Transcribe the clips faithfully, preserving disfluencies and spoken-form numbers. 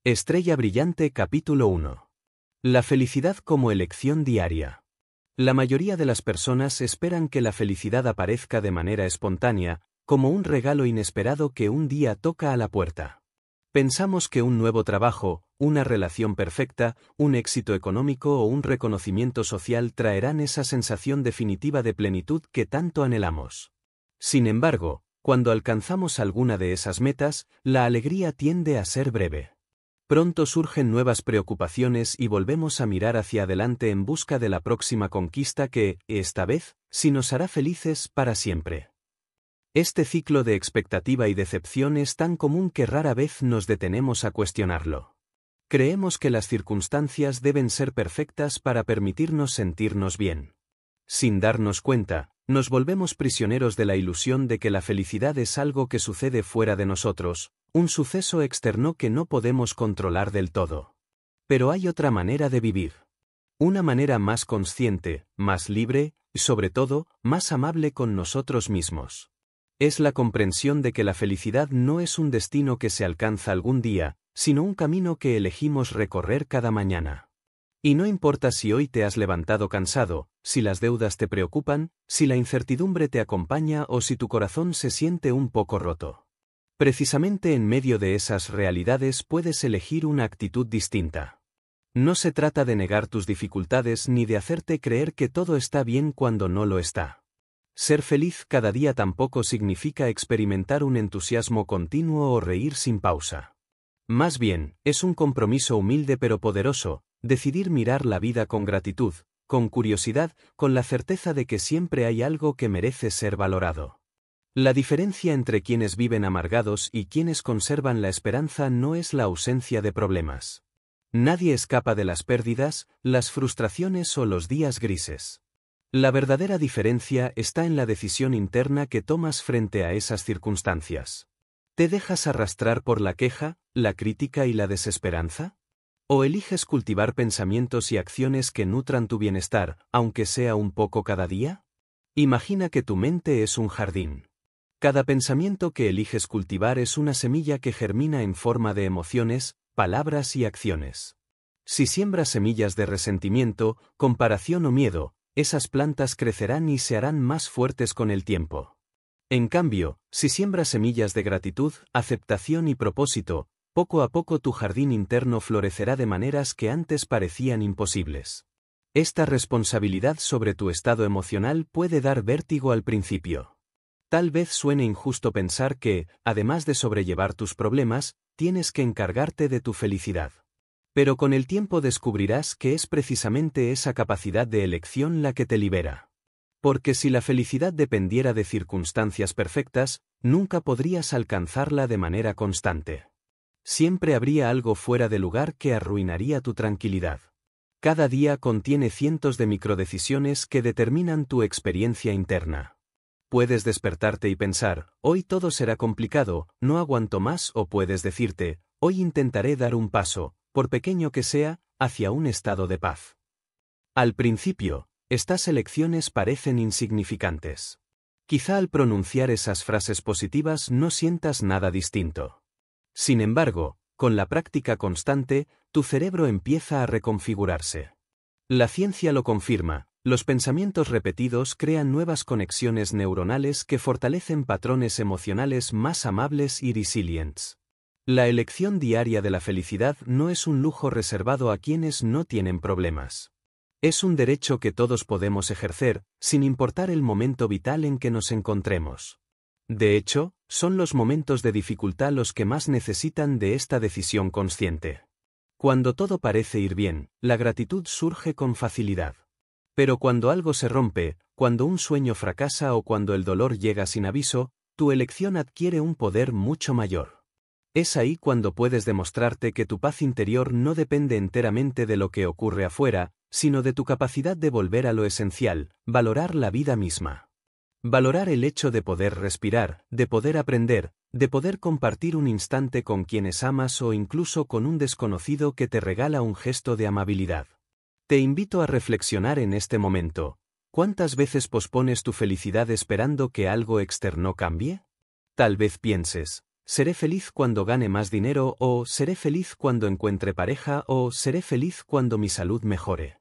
Estrella brillante capítulo uno. La felicidad como elección diaria. La mayoría de las personas esperan que la felicidad aparezca de manera espontánea, como un regalo inesperado que un día toca a la puerta. Pensamos que un nuevo trabajo, una relación perfecta, un éxito económico o un reconocimiento social traerán esa sensación definitiva de plenitud que tanto anhelamos. Sin embargo, cuando alcanzamos alguna de esas metas, la alegría tiende a ser breve. Pronto surgen nuevas preocupaciones y volvemos a mirar hacia adelante en busca de la próxima conquista que, esta vez, sí nos hará felices para siempre. Este ciclo de expectativa y decepción es tan común que rara vez nos detenemos a cuestionarlo. Creemos que las circunstancias deben ser perfectas para permitirnos sentirnos bien. Sin darnos cuenta, nos volvemos prisioneros de la ilusión de que la felicidad es algo que sucede fuera de nosotros, un suceso externo que no podemos controlar del todo. Pero hay otra manera de vivir. Una manera más consciente, más libre, y sobre todo, más amable con nosotros mismos. Es la comprensión de que la felicidad no es un destino que se alcanza algún día, sino un camino que elegimos recorrer cada mañana. Y no importa si hoy te has levantado cansado, si las deudas te preocupan, si la incertidumbre te acompaña o si tu corazón se siente un poco roto. Precisamente en medio de esas realidades puedes elegir una actitud distinta. No se trata de negar tus dificultades ni de hacerte creer que todo está bien cuando no lo está. Ser feliz cada día tampoco significa experimentar un entusiasmo continuo o reír sin pausa. Más bien, es un compromiso humilde pero poderoso, decidir mirar la vida con gratitud, con curiosidad, con la certeza de que siempre hay algo que merece ser valorado. La diferencia entre quienes viven amargados y quienes conservan la esperanza no es la ausencia de problemas. Nadie escapa de las pérdidas, las frustraciones o los días grises. La verdadera diferencia está en la decisión interna que tomas frente a esas circunstancias. ¿Te dejas arrastrar por la queja, la crítica y la desesperanza? ¿O eliges cultivar pensamientos y acciones que nutran tu bienestar, aunque sea un poco cada día? Imagina que tu mente es un jardín. Cada pensamiento que eliges cultivar es una semilla que germina en forma de emociones, palabras y acciones. Si siembras semillas de resentimiento, comparación o miedo, esas plantas crecerán y se harán más fuertes con el tiempo. En cambio, si siembras semillas de gratitud, aceptación y propósito, poco a poco tu jardín interno florecerá de maneras que antes parecían imposibles. Esta responsabilidad sobre tu estado emocional puede dar vértigo al principio. Tal vez suene injusto pensar que, además de sobrellevar tus problemas, tienes que encargarte de tu felicidad. Pero con el tiempo descubrirás que es precisamente esa capacidad de elección la que te libera. Porque si la felicidad dependiera de circunstancias perfectas, nunca podrías alcanzarla de manera constante. Siempre habría algo fuera de lugar que arruinaría tu tranquilidad. Cada día contiene cientos de microdecisiones que determinan tu experiencia interna. Puedes despertarte y pensar, hoy todo será complicado, no aguanto más, o puedes decirte, hoy intentaré dar un paso, por pequeño que sea, hacia un estado de paz. Al principio, estas elecciones parecen insignificantes. Quizá al pronunciar esas frases positivas no sientas nada distinto. Sin embargo, con la práctica constante, tu cerebro empieza a reconfigurarse. La ciencia lo confirma. Los pensamientos repetidos crean nuevas conexiones neuronales que fortalecen patrones emocionales más amables y resilientes. La elección diaria de la felicidad no es un lujo reservado a quienes no tienen problemas. Es un derecho que todos podemos ejercer, sin importar el momento vital en que nos encontremos. De hecho, son los momentos de dificultad los que más necesitan de esta decisión consciente. Cuando todo parece ir bien, la gratitud surge con facilidad. Pero cuando algo se rompe, cuando un sueño fracasa o cuando el dolor llega sin aviso, tu elección adquiere un poder mucho mayor. Es ahí cuando puedes demostrarte que tu paz interior no depende enteramente de lo que ocurre afuera, sino de tu capacidad de volver a lo esencial, valorar la vida misma. Valorar el hecho de poder respirar, de poder aprender, de poder compartir un instante con quienes amas o incluso con un desconocido que te regala un gesto de amabilidad. Te invito a reflexionar en este momento. ¿Cuántas veces pospones tu felicidad esperando que algo externo cambie? Tal vez pienses, Seré feliz cuando gane más dinero, o seré feliz cuando encuentre pareja, o seré feliz cuando mi salud mejore.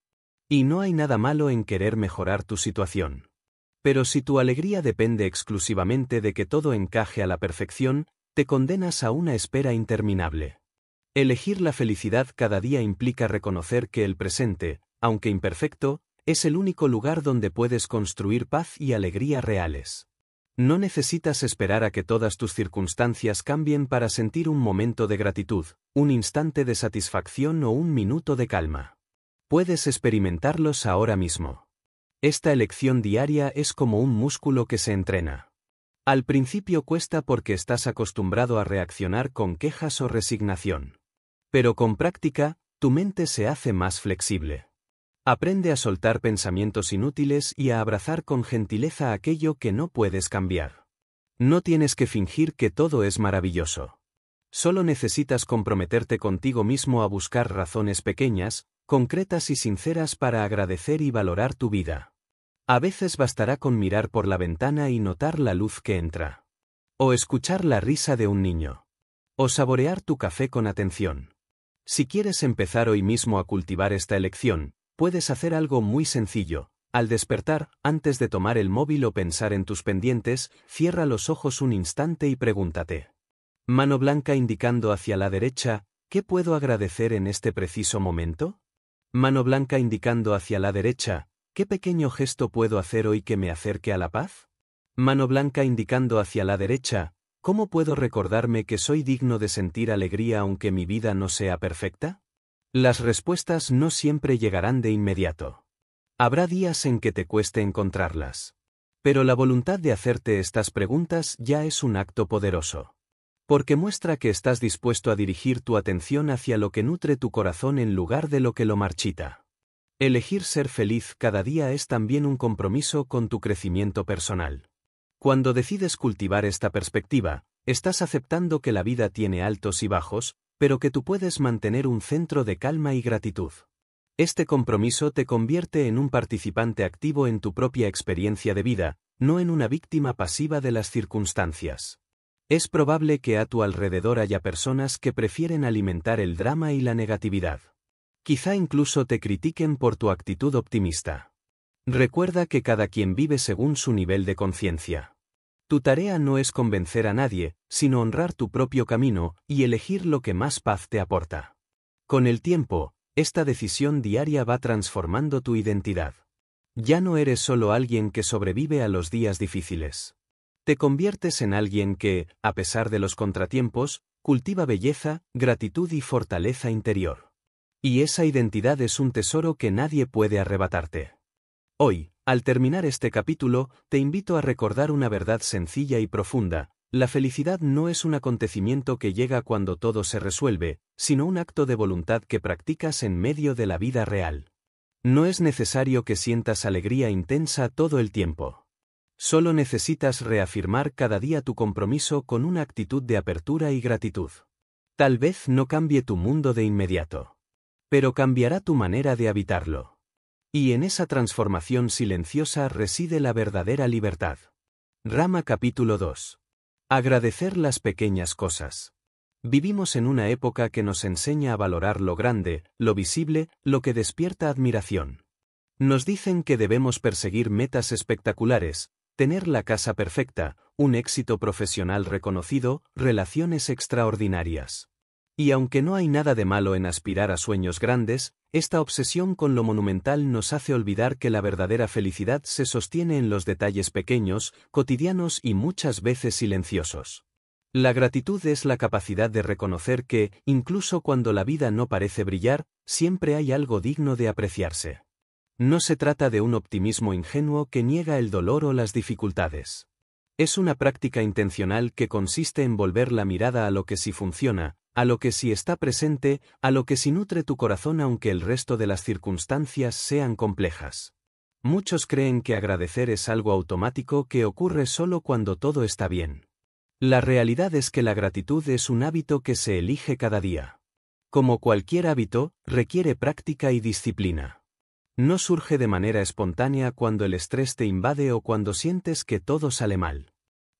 Y no hay nada malo en querer mejorar tu situación. Pero si tu alegría depende exclusivamente de que todo encaje a la perfección, te condenas a una espera interminable. Elegir la felicidad cada día implica reconocer que el presente, aunque imperfecto, es el único lugar donde puedes construir paz y alegría reales. No necesitas esperar a que todas tus circunstancias cambien para sentir un momento de gratitud, un instante de satisfacción o un minuto de calma. Puedes experimentarlos ahora mismo. Esta elección diaria es como un músculo que se entrena. Al principio cuesta porque estás acostumbrado a reaccionar con quejas o resignación. Pero con práctica, tu mente se hace más flexible. Aprende a soltar pensamientos inútiles y a abrazar con gentileza aquello que no puedes cambiar. No tienes que fingir que todo es maravilloso. Solo necesitas comprometerte contigo mismo a buscar razones pequeñas, concretas y sinceras para agradecer y valorar tu vida. A veces bastará con mirar por la ventana y notar la luz que entra. O escuchar la risa de un niño. O saborear tu café con atención. Si quieres empezar hoy mismo a cultivar esta elección, puedes hacer algo muy sencillo. Al despertar, antes de tomar el móvil o pensar en tus pendientes, cierra los ojos un instante y pregúntate. Mano blanca indicando hacia la derecha, ¿qué puedo agradecer en este preciso momento? Mano blanca indicando hacia la derecha, ¿qué pequeño gesto puedo hacer hoy que me acerque a la paz? Mano blanca indicando hacia la derecha, ¿cómo puedo recordarme que soy digno de sentir alegría aunque mi vida no sea perfecta? Las respuestas no siempre llegarán de inmediato. Habrá días en que te cueste encontrarlas. Pero la voluntad de hacerte estas preguntas ya es un acto poderoso. Porque muestra que estás dispuesto a dirigir tu atención hacia lo que nutre tu corazón en lugar de lo que lo marchita. Elegir ser feliz cada día es también un compromiso con tu crecimiento personal. Cuando decides cultivar esta perspectiva, estás aceptando que la vida tiene altos y bajos, pero que tú puedes mantener un centro de calma y gratitud. Este compromiso te convierte en un participante activo en tu propia experiencia de vida, no en una víctima pasiva de las circunstancias. Es probable que a tu alrededor haya personas que prefieren alimentar el drama y la negatividad. Quizá incluso te critiquen por tu actitud optimista. Recuerda que cada quien vive según su nivel de conciencia. Tu tarea no es convencer a nadie, sino honrar tu propio camino y elegir lo que más paz te aporta. Con el tiempo, esta decisión diaria va transformando tu identidad. Ya no eres solo alguien que sobrevive a los días difíciles. Te conviertes en alguien que, a pesar de los contratiempos, cultiva belleza, gratitud y fortaleza interior. Y esa identidad es un tesoro que nadie puede arrebatarte. Hoy, al terminar este capítulo, te invito a recordar una verdad sencilla y profunda: la felicidad no es un acontecimiento que llega cuando todo se resuelve, sino un acto de voluntad que practicas en medio de la vida real. No es necesario que sientas alegría intensa todo el tiempo. Solo necesitas reafirmar cada día tu compromiso con una actitud de apertura y gratitud. Tal vez no cambie tu mundo de inmediato, pero cambiará tu manera de habitarlo. Y en esa transformación silenciosa reside la verdadera libertad. Rama capítulo dos. Agradecer las pequeñas cosas. Vivimos en una época que nos enseña a valorar lo grande, lo visible, lo que despierta admiración. Nos dicen que debemos perseguir metas espectaculares, tener la casa perfecta, un éxito profesional reconocido, relaciones extraordinarias. Y aunque no hay nada de malo en aspirar a sueños grandes, esta obsesión con lo monumental nos hace olvidar que la verdadera felicidad se sostiene en los detalles pequeños, cotidianos y muchas veces silenciosos. La gratitud es la capacidad de reconocer que, incluso cuando la vida no parece brillar, siempre hay algo digno de apreciarse. No se trata de un optimismo ingenuo que niega el dolor o las dificultades. Es una práctica intencional que consiste en volver la mirada a lo que sí funciona, a lo que sí está presente, a lo que sí nutre tu corazón aunque el resto de las circunstancias sean complejas. Muchos creen que agradecer es algo automático que ocurre solo cuando todo está bien. La realidad es que la gratitud es un hábito que se elige cada día. Como cualquier hábito, requiere práctica y disciplina. No surge de manera espontánea cuando el estrés te invade o cuando sientes que todo sale mal.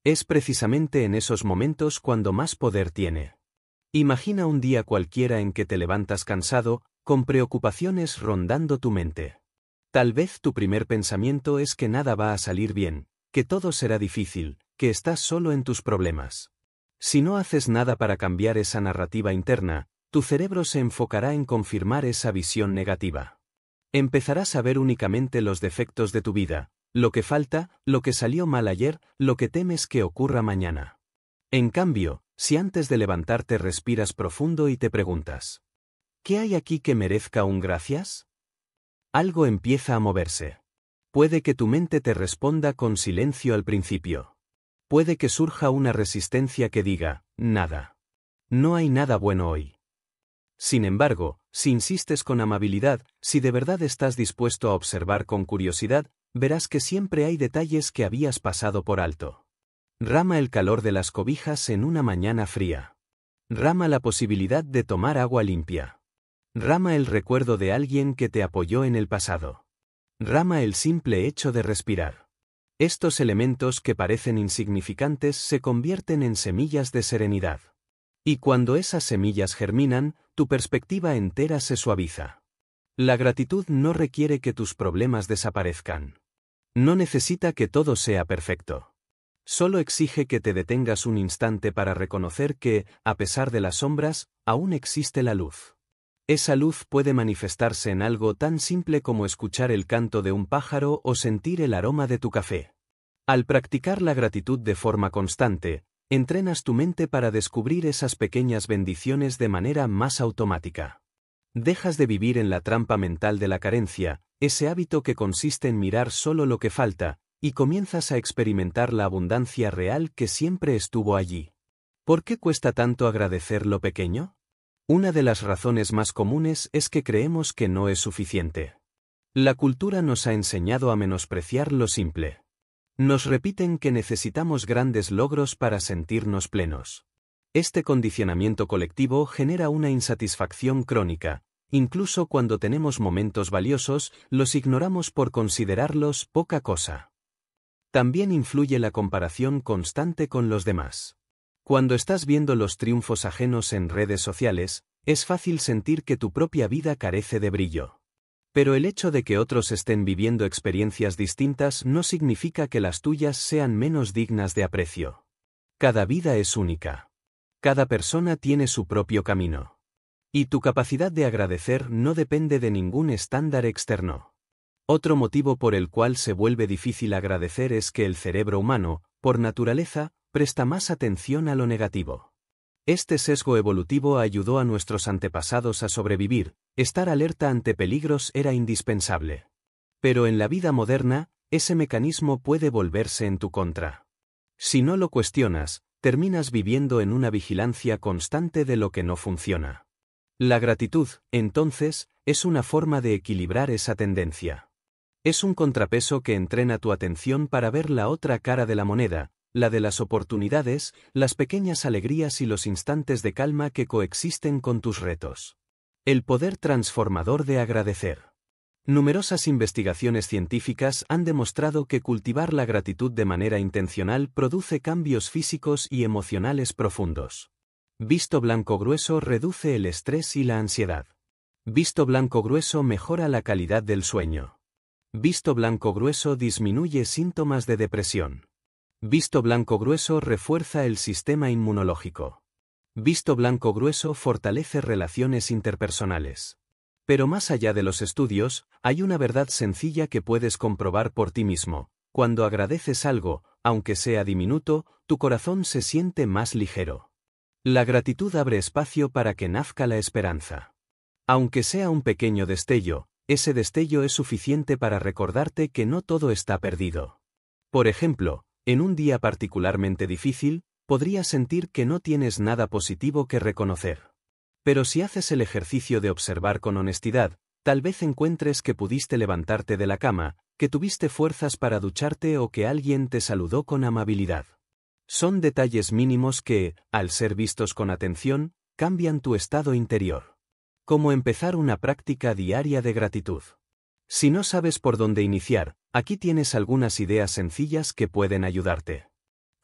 Es precisamente en esos momentos cuando más poder tiene. Imagina un día cualquiera en que te levantas cansado, con preocupaciones rondando tu mente. Tal vez tu primer pensamiento es que nada va a salir bien, que todo será difícil, que estás solo en tus problemas. Si no haces nada para cambiar esa narrativa interna, tu cerebro se enfocará en confirmar esa visión negativa. Empezarás a ver únicamente los defectos de tu vida, lo que falta, lo que salió mal ayer, lo que temes que ocurra mañana. En cambio, si antes de levantarte respiras profundo y te preguntas, ¿qué hay aquí que merezca un gracias? Algo empieza a moverse. Puede que tu mente te responda con silencio al principio. Puede que surja una resistencia que diga, nada. No hay nada bueno hoy. Sin embargo, si insistes con amabilidad, si de verdad estás dispuesto a observar con curiosidad, verás que siempre hay detalles que habías pasado por alto. Rama el calor de las cobijas en una mañana fría. Rama la posibilidad de tomar agua limpia. Rama el recuerdo de alguien que te apoyó en el pasado. Rama el simple hecho de respirar. Estos elementos que parecen insignificantes se convierten en semillas de serenidad. Y cuando esas semillas germinan, tu perspectiva entera se suaviza. La gratitud no requiere que tus problemas desaparezcan. No necesita que todo sea perfecto. Solo exige que te detengas un instante para reconocer que, a pesar de las sombras, aún existe la luz. Esa luz puede manifestarse en algo tan simple como escuchar el canto de un pájaro o sentir el aroma de tu café. Al practicar la gratitud de forma constante, entrenas tu mente para descubrir esas pequeñas bendiciones de manera más automática. Dejas de vivir en la trampa mental de la carencia, ese hábito que consiste en mirar solo lo que falta, y comienzas a experimentar la abundancia real que siempre estuvo allí. ¿Por qué cuesta tanto agradecer lo pequeño? Una de las razones más comunes es que creemos que no es suficiente. La cultura nos ha enseñado a menospreciar lo simple. Nos repiten que necesitamos grandes logros para sentirnos plenos. Este condicionamiento colectivo genera una insatisfacción crónica. Incluso cuando tenemos momentos valiosos, los ignoramos por considerarlos poca cosa. También influye la comparación constante con los demás. Cuando estás viendo los triunfos ajenos en redes sociales, es fácil sentir que tu propia vida carece de brillo. Pero el hecho de que otros estén viviendo experiencias distintas no significa que las tuyas sean menos dignas de aprecio. Cada vida es única. Cada persona tiene su propio camino. Y tu capacidad de agradecer no depende de ningún estándar externo. Otro motivo por el cual se vuelve difícil agradecer es que el cerebro humano, por naturaleza, presta más atención a lo negativo. Este sesgo evolutivo ayudó a nuestros antepasados a sobrevivir, estar alerta ante peligros era indispensable. Pero en la vida moderna, ese mecanismo puede volverse en tu contra. Si no lo cuestionas, terminas viviendo en una vigilancia constante de lo que no funciona. La gratitud, entonces, es una forma de equilibrar esa tendencia. Es un contrapeso que entrena tu atención para ver la otra cara de la moneda, la de las oportunidades, las pequeñas alegrías y los instantes de calma que coexisten con tus retos. El poder transformador de agradecer. Numerosas investigaciones científicas han demostrado que cultivar la gratitud de manera intencional produce cambios físicos y emocionales profundos. Visto blanco grueso reduce el estrés y la ansiedad. Visto blanco grueso mejora la calidad del sueño. Visto blanco grueso disminuye síntomas de depresión. Visto blanco grueso refuerza el sistema inmunológico. Visto blanco grueso fortalece relaciones interpersonales. Pero más allá de los estudios, hay una verdad sencilla que puedes comprobar por ti mismo. Cuando agradeces algo, aunque sea diminuto, tu corazón se siente más ligero. La gratitud abre espacio para que nazca la esperanza. Aunque sea un pequeño destello, ese destello es suficiente para recordarte que no todo está perdido. Por ejemplo, en un día particularmente difícil, podrías sentir que no tienes nada positivo que reconocer. Pero si haces el ejercicio de observar con honestidad, tal vez encuentres que pudiste levantarte de la cama, que tuviste fuerzas para ducharte o que alguien te saludó con amabilidad. Son detalles mínimos que, al ser vistos con atención, cambian tu estado interior. Como empezar una práctica diaria de gratitud. Si no sabes por dónde iniciar, aquí tienes algunas ideas sencillas que pueden ayudarte.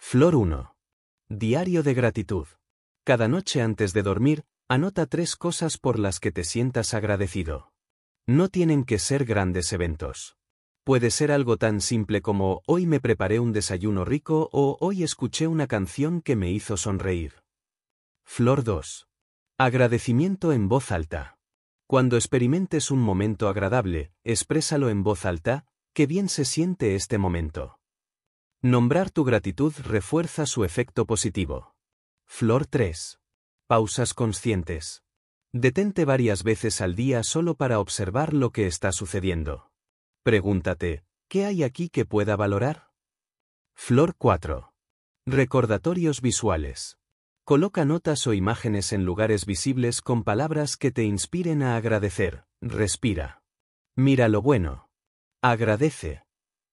Flor uno. Diario de gratitud. Cada noche antes de dormir, anota tres cosas por las que te sientas agradecido. No tienen que ser grandes eventos. Puede ser algo tan simple como hoy me preparé un desayuno rico o hoy escuché una canción que me hizo sonreír. Flor dos. Agradecimiento en voz alta. Cuando experimentes un momento agradable, exprésalo en voz alta, qué bien se siente este momento. Nombrar tu gratitud refuerza su efecto positivo. Flor tres. Pausas conscientes. Detente varias veces al día solo para observar lo que está sucediendo. Pregúntate, ¿qué hay aquí que pueda valorar? Flor cuatro. Recordatorios visuales. Coloca notas o imágenes en lugares visibles con palabras que te inspiren a agradecer. Respira. Mira lo bueno. Agradece.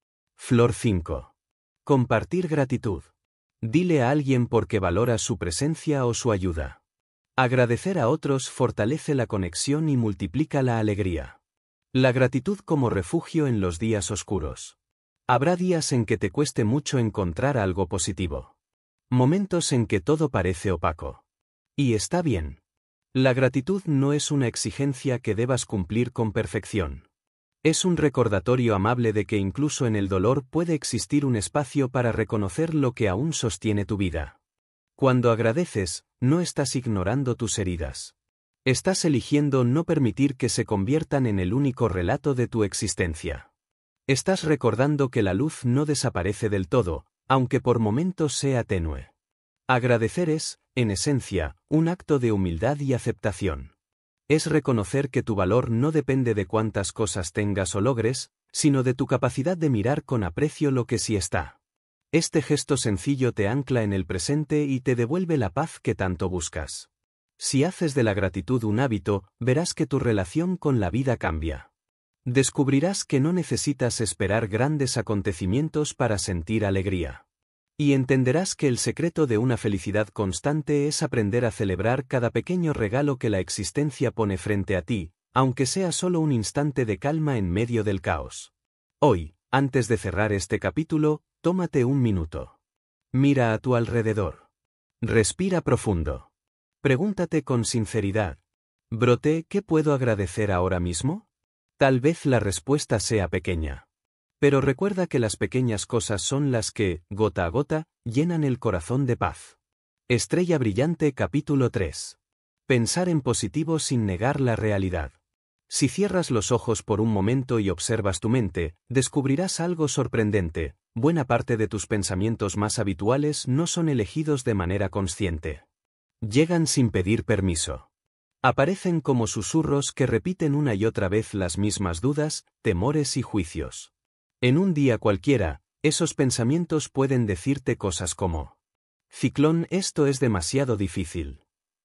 Flor cinco. Compartir gratitud. Dile a alguien por qué valoras su presencia o su ayuda. Agradecer a otros fortalece la conexión y multiplica la alegría. La gratitud como refugio en los días oscuros. Habrá días en que te cueste mucho encontrar algo positivo. Momentos en que todo parece opaco. Y está bien. La gratitud no es una exigencia que debas cumplir con perfección. Es un recordatorio amable de que incluso en el dolor puede existir un espacio para reconocer lo que aún sostiene tu vida. Cuando agradeces, no estás ignorando tus heridas. Estás eligiendo no permitir que se conviertan en el único relato de tu existencia. Estás recordando que la luz no desaparece del todo, aunque por momentos sea tenue. Agradecer es, en esencia, un acto de humildad y aceptación. Es reconocer que tu valor no depende de cuántas cosas tengas o logres, sino de tu capacidad de mirar con aprecio lo que sí está. Este gesto sencillo te ancla en el presente y te devuelve la paz que tanto buscas. Si haces de la gratitud un hábito, verás que tu relación con la vida cambia. Descubrirás que no necesitas esperar grandes acontecimientos para sentir alegría. Y entenderás que el secreto de una felicidad constante es aprender a celebrar cada pequeño regalo que la existencia pone frente a ti, aunque sea solo un instante de calma en medio del caos. Hoy, antes de cerrar este capítulo, tómate un minuto. Mira a tu alrededor. Respira profundo. Pregúntate con sinceridad. ¿Broté qué puedo agradecer ahora mismo? Tal vez la respuesta sea pequeña. Pero recuerda que las pequeñas cosas son las que, gota a gota, llenan el corazón de paz. Estrella brillante capítulo tres. Pensar en positivo sin negar la realidad. Si cierras los ojos por un momento y observas tu mente, descubrirás algo sorprendente. Buena parte de tus pensamientos más habituales no son elegidos de manera consciente. Llegan sin pedir permiso. Aparecen como susurros que repiten una y otra vez las mismas dudas, temores y juicios. En un día cualquiera, esos pensamientos pueden decirte cosas como: Ciclón, esto es demasiado difícil.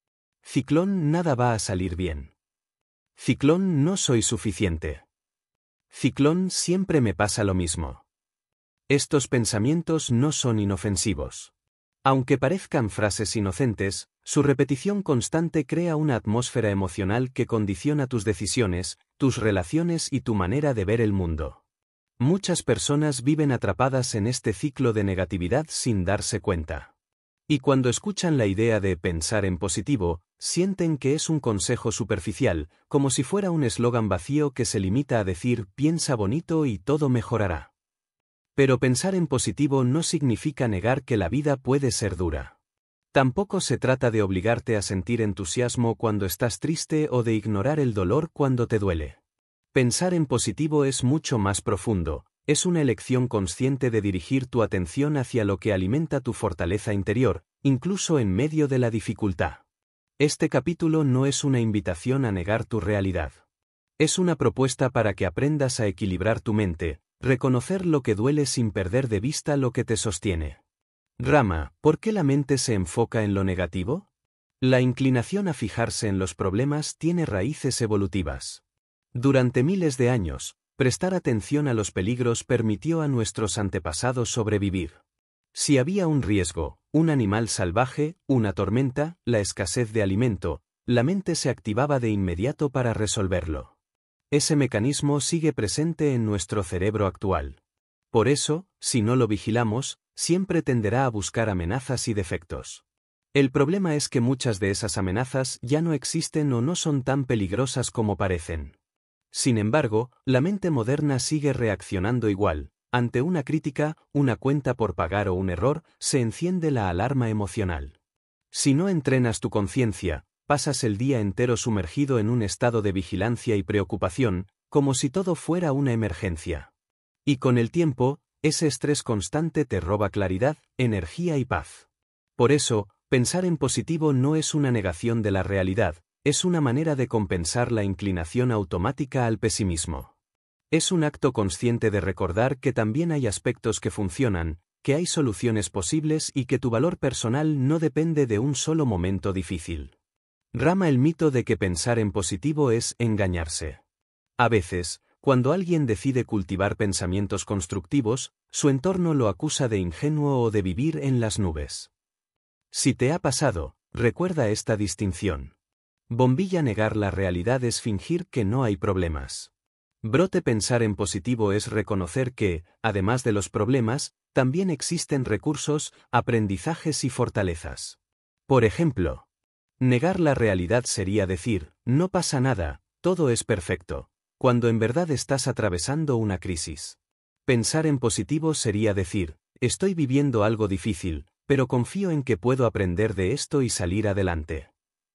Ciclón, nada va a salir bien. Ciclón, no soy suficiente. Ciclón, siempre me pasa lo mismo. Estos pensamientos no son inofensivos. Aunque parezcan frases inocentes, su repetición constante crea una atmósfera emocional que condiciona tus decisiones, tus relaciones y tu manera de ver el mundo. Muchas personas viven atrapadas en este ciclo de negatividad sin darse cuenta. Y cuando escuchan la idea de pensar en positivo, sienten que es un consejo superficial, como si fuera un eslogan vacío que se limita a decir piensa bonito y todo mejorará. Pero pensar en positivo no significa negar que la vida puede ser dura. Tampoco se trata de obligarte a sentir entusiasmo cuando estás triste o de ignorar el dolor cuando te duele. Pensar en positivo es mucho más profundo, es una elección consciente de dirigir tu atención hacia lo que alimenta tu fortaleza interior, incluso en medio de la dificultad. Este capítulo no es una invitación a negar tu realidad. Es una propuesta para que aprendas a equilibrar tu mente, reconocer lo que duele sin perder de vista lo que te sostiene. Rama, ¿por qué la mente se enfoca en lo negativo? La inclinación a fijarse en los problemas tiene raíces evolutivas. Durante miles de años, prestar atención a los peligros permitió a nuestros antepasados sobrevivir. Si había un riesgo, un animal salvaje, una tormenta, la escasez de alimento, la mente se activaba de inmediato para resolverlo. Ese mecanismo sigue presente en nuestro cerebro actual. Por eso, si no lo vigilamos, siempre tenderá a buscar amenazas y defectos. El problema es que muchas de esas amenazas ya no existen o no son tan peligrosas como parecen. Sin embargo, la mente moderna sigue reaccionando igual. Ante una crítica, una cuenta por pagar o un error, se enciende la alarma emocional. Si no entrenas tu conciencia, pasas el día entero sumergido en un estado de vigilancia y preocupación, como si todo fuera una emergencia. Y con el tiempo, ese estrés constante te roba claridad, energía y paz. Por eso, pensar en positivo no es una negación de la realidad, es una manera de compensar la inclinación automática al pesimismo. Es un acto consciente de recordar que también hay aspectos que funcionan, que hay soluciones posibles y que tu valor personal no depende de un solo momento difícil. Rama el mito de que pensar en positivo es engañarse. A veces, cuando alguien decide cultivar pensamientos constructivos, su entorno lo acusa de ingenuo o de vivir en las nubes. Si te ha pasado, recuerda esta distinción. Bombilla negar la realidad es fingir que no hay problemas. Brote pensar en positivo es reconocer que, además de los problemas, también existen recursos, aprendizajes y fortalezas. Por ejemplo, negar la realidad sería decir, no pasa nada, todo es perfecto, cuando en verdad estás atravesando una crisis. Pensar en positivo sería decir, estoy viviendo algo difícil, pero confío en que puedo aprender de esto y salir adelante.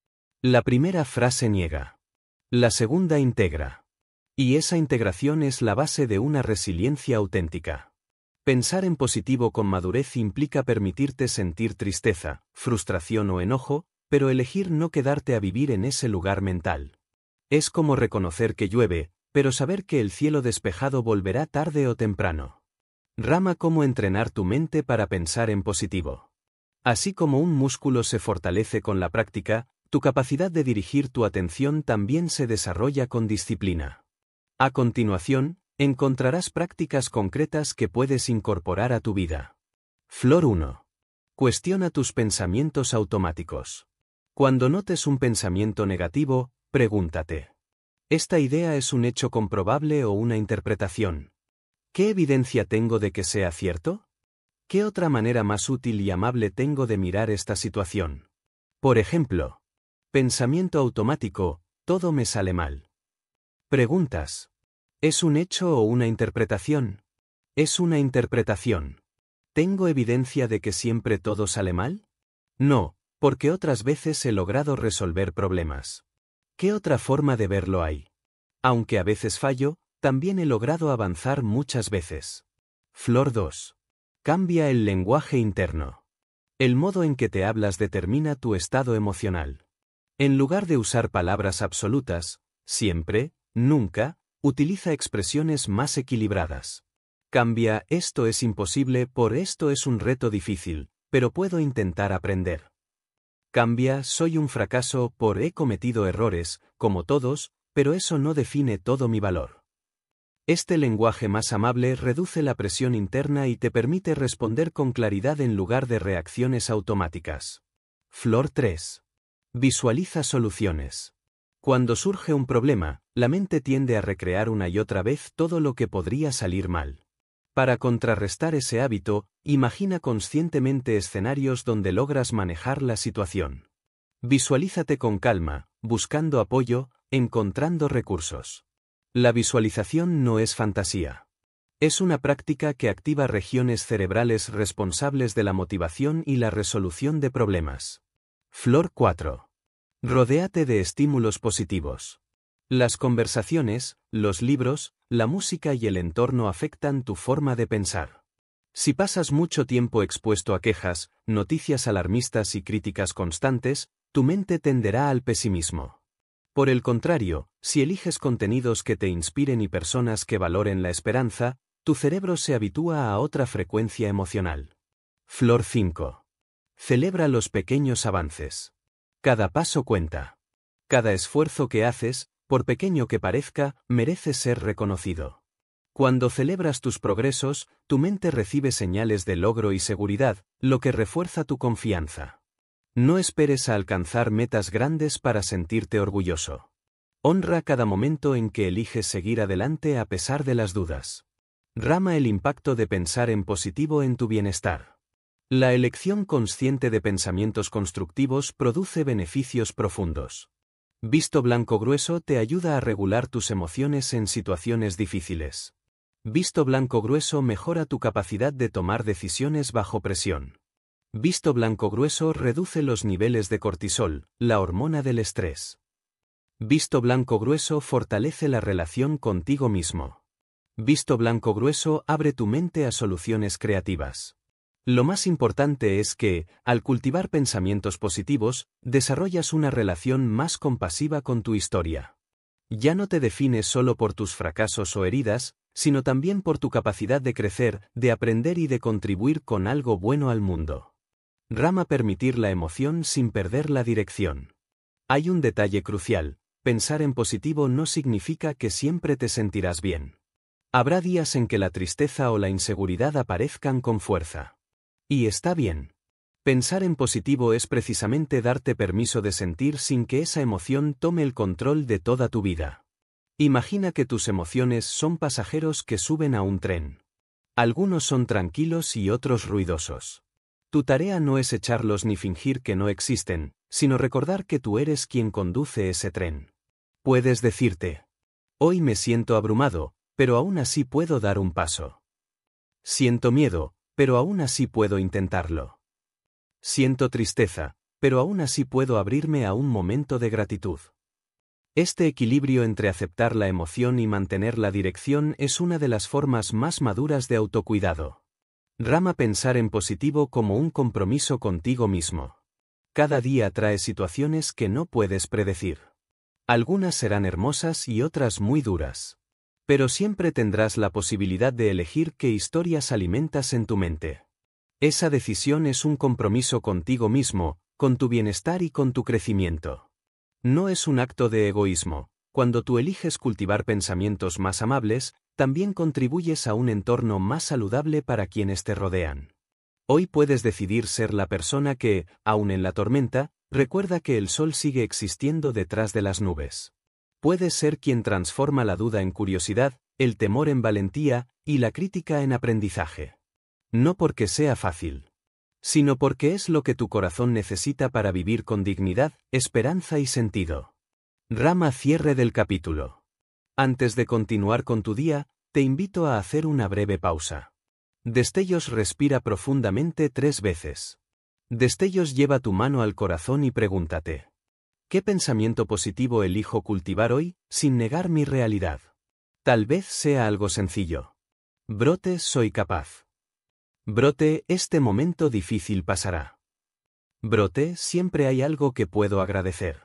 La primera frase niega. La segunda integra. Y esa integración es la base de una resiliencia auténtica. Pensar en positivo con madurez implica permitirte sentir tristeza, frustración o enojo, pero elegir no quedarte a vivir en ese lugar mental. Es como reconocer que llueve, pero saber que el cielo despejado volverá tarde o temprano. Rama cómo entrenar tu mente para pensar en positivo. Así como un músculo se fortalece con la práctica, tu capacidad de dirigir tu atención también se desarrolla con disciplina. A continuación, encontrarás prácticas concretas que puedes incorporar a tu vida. Flor uno. Cuestiona tus pensamientos automáticos. Cuando notes un pensamiento negativo, pregúntate: ¿esta idea es un hecho comprobable o una interpretación? ¿Qué evidencia tengo de que sea cierto? ¿Qué otra manera más útil y amable tengo de mirar esta situación? Por ejemplo, pensamiento automático, todo me sale mal. Preguntas: ¿es un hecho o una interpretación? Es una interpretación. ¿Tengo evidencia de que siempre todo sale mal? No, porque otras veces he logrado resolver problemas. ¿Qué otra forma de verlo hay? Aunque a veces fallo, también he logrado avanzar muchas veces. Flor dos. Cambia el lenguaje interno. El modo en que te hablas determina tu estado emocional. En lugar de usar palabras absolutas, siempre, nunca, utiliza expresiones más equilibradas. Cambia esto es imposible por esto es un reto difícil, pero puedo intentar aprender. Cambia soy un fracaso por he cometido errores, como todos, pero eso no define todo mi valor. Este lenguaje más amable reduce la presión interna y te permite responder con claridad en lugar de reacciones automáticas. Flor tres. Visualiza soluciones. Cuando surge un problema, la mente tiende a recrear una y otra vez todo lo que podría salir mal. Para contrarrestar ese hábito, imagina conscientemente escenarios donde logras manejar la situación. Visualízate con calma, buscando apoyo, encontrando recursos. La visualización no es fantasía. Es una práctica que activa regiones cerebrales responsables de la motivación y la resolución de problemas. Flor cuatro. Rodéate de estímulos positivos. Las conversaciones, los libros, la música y el entorno afectan tu forma de pensar. Si pasas mucho tiempo expuesto a quejas, noticias alarmistas y críticas constantes, tu mente tenderá al pesimismo. Por el contrario, si eliges contenidos que te inspiren y personas que valoren la esperanza, tu cerebro se habitúa a otra frecuencia emocional. Flor cinco. Celebra los pequeños avances. Cada paso cuenta. Cada esfuerzo que haces, por pequeño que parezca, merece ser reconocido. Cuando celebras tus progresos, tu mente recibe señales de logro y seguridad, lo que refuerza tu confianza. No esperes a alcanzar metas grandes para sentirte orgulloso. Honra cada momento en que eliges seguir adelante a pesar de las dudas. Rama el impacto de pensar en positivo en tu bienestar. La elección consciente de pensamientos constructivos produce beneficios profundos. Visto blanco grueso te ayuda a regular tus emociones en situaciones difíciles. Visto blanco grueso mejora tu capacidad de tomar decisiones bajo presión. Visto blanco grueso reduce los niveles de cortisol, la hormona del estrés. Visto blanco grueso fortalece la relación contigo mismo. Visto blanco grueso abre tu mente a soluciones creativas. Lo más importante es que, al cultivar pensamientos positivos, desarrollas una relación más compasiva con tu historia. Ya no te defines solo por tus fracasos o heridas, sino también por tu capacidad de crecer, de aprender y de contribuir con algo bueno al mundo. Rama permitir la emoción sin perder la dirección. Hay un detalle crucial: pensar en positivo no significa que siempre te sentirás bien. Habrá días en que la tristeza o la inseguridad aparezcan con fuerza. Y está bien. Pensar en positivo es precisamente darte permiso de sentir sin que esa emoción tome el control de toda tu vida. Imagina que tus emociones son pasajeros que suben a un tren. Algunos son tranquilos y otros ruidosos. Tu tarea no es echarlos ni fingir que no existen, sino recordar que tú eres quien conduce ese tren. Puedes decirte: hoy me siento abrumado, pero aún así puedo dar un paso. Siento miedo, pero aún así puedo intentarlo. Siento tristeza, pero aún así puedo abrirme a un momento de gratitud. Este equilibrio entre aceptar la emoción y mantener la dirección es una de las formas más maduras de autocuidado. Rama pensar en positivo como un compromiso contigo mismo. Cada día trae situaciones que no puedes predecir. Algunas serán hermosas y otras muy duras. Pero siempre tendrás la posibilidad de elegir qué historias alimentas en tu mente. Esa decisión es un compromiso contigo mismo, con tu bienestar y con tu crecimiento. No es un acto de egoísmo. Cuando tú eliges cultivar pensamientos más amables, también contribuyes a un entorno más saludable para quienes te rodean. Hoy puedes decidir ser la persona que, aun en la tormenta, recuerda que el sol sigue existiendo detrás de las nubes. Puedes ser quien transforma la duda en curiosidad, el temor en valentía, y la crítica en aprendizaje. No porque sea fácil, sino porque es lo que tu corazón necesita para vivir con dignidad, esperanza y sentido. Rama cierre del capítulo. Antes de continuar con tu día, te invito a hacer una breve pausa. Destellos respira profundamente tres veces. Destellos lleva tu mano al corazón y pregúntate: ¿qué pensamiento positivo elijo cultivar hoy, sin negar mi realidad? Tal vez sea algo sencillo. Brote, soy capaz. Brote, este momento difícil pasará. Brote, siempre hay algo que puedo agradecer.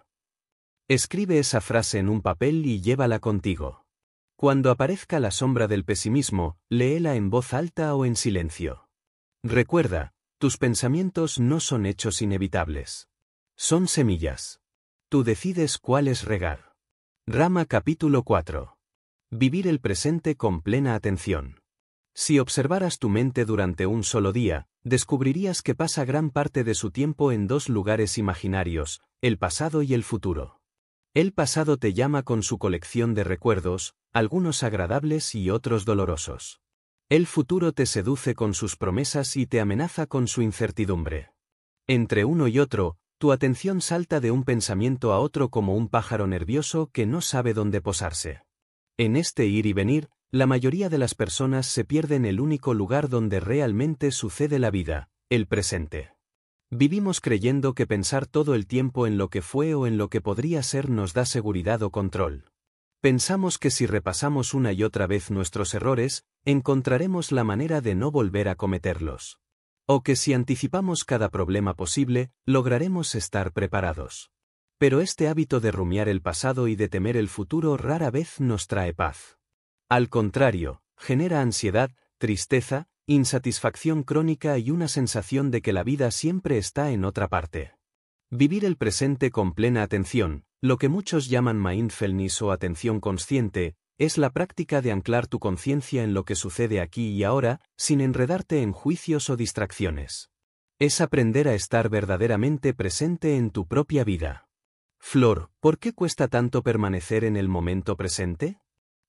Escribe esa frase en un papel y llévala contigo. Cuando aparezca la sombra del pesimismo, léela en voz alta o en silencio. Recuerda, tus pensamientos no son hechos inevitables. Son semillas. Tú decides cuáles regar. Rama capítulo cuatro. Vivir el presente con plena atención. Si observaras tu mente durante un solo día, descubrirías que pasa gran parte de su tiempo en dos lugares imaginarios, el pasado y el futuro. El pasado te llama con su colección de recuerdos, algunos agradables y otros dolorosos. El futuro te seduce con sus promesas y te amenaza con su incertidumbre. Entre uno y otro, tu atención salta de un pensamiento a otro como un pájaro nervioso que no sabe dónde posarse. En este ir y venir, la mayoría de las personas se pierden el único lugar donde realmente sucede la vida, el presente. Vivimos creyendo que pensar todo el tiempo en lo que fue o en lo que podría ser nos da seguridad o control. Pensamos que si repasamos una y otra vez nuestros errores, encontraremos la manera de no volver a cometerlos. O que si anticipamos cada problema posible, lograremos estar preparados. Pero este hábito de rumiar el pasado y de temer el futuro rara vez nos trae paz. Al contrario, genera ansiedad, tristeza, insatisfacción crónica y una sensación de que la vida siempre está en otra parte. Vivir el presente con plena atención, lo que muchos llaman mindfulness o atención consciente, es la práctica de anclar tu conciencia en lo que sucede aquí y ahora, sin enredarte en juicios o distracciones. Es aprender a estar verdaderamente presente en tu propia vida. Flor, ¿por qué cuesta tanto permanecer en el momento presente?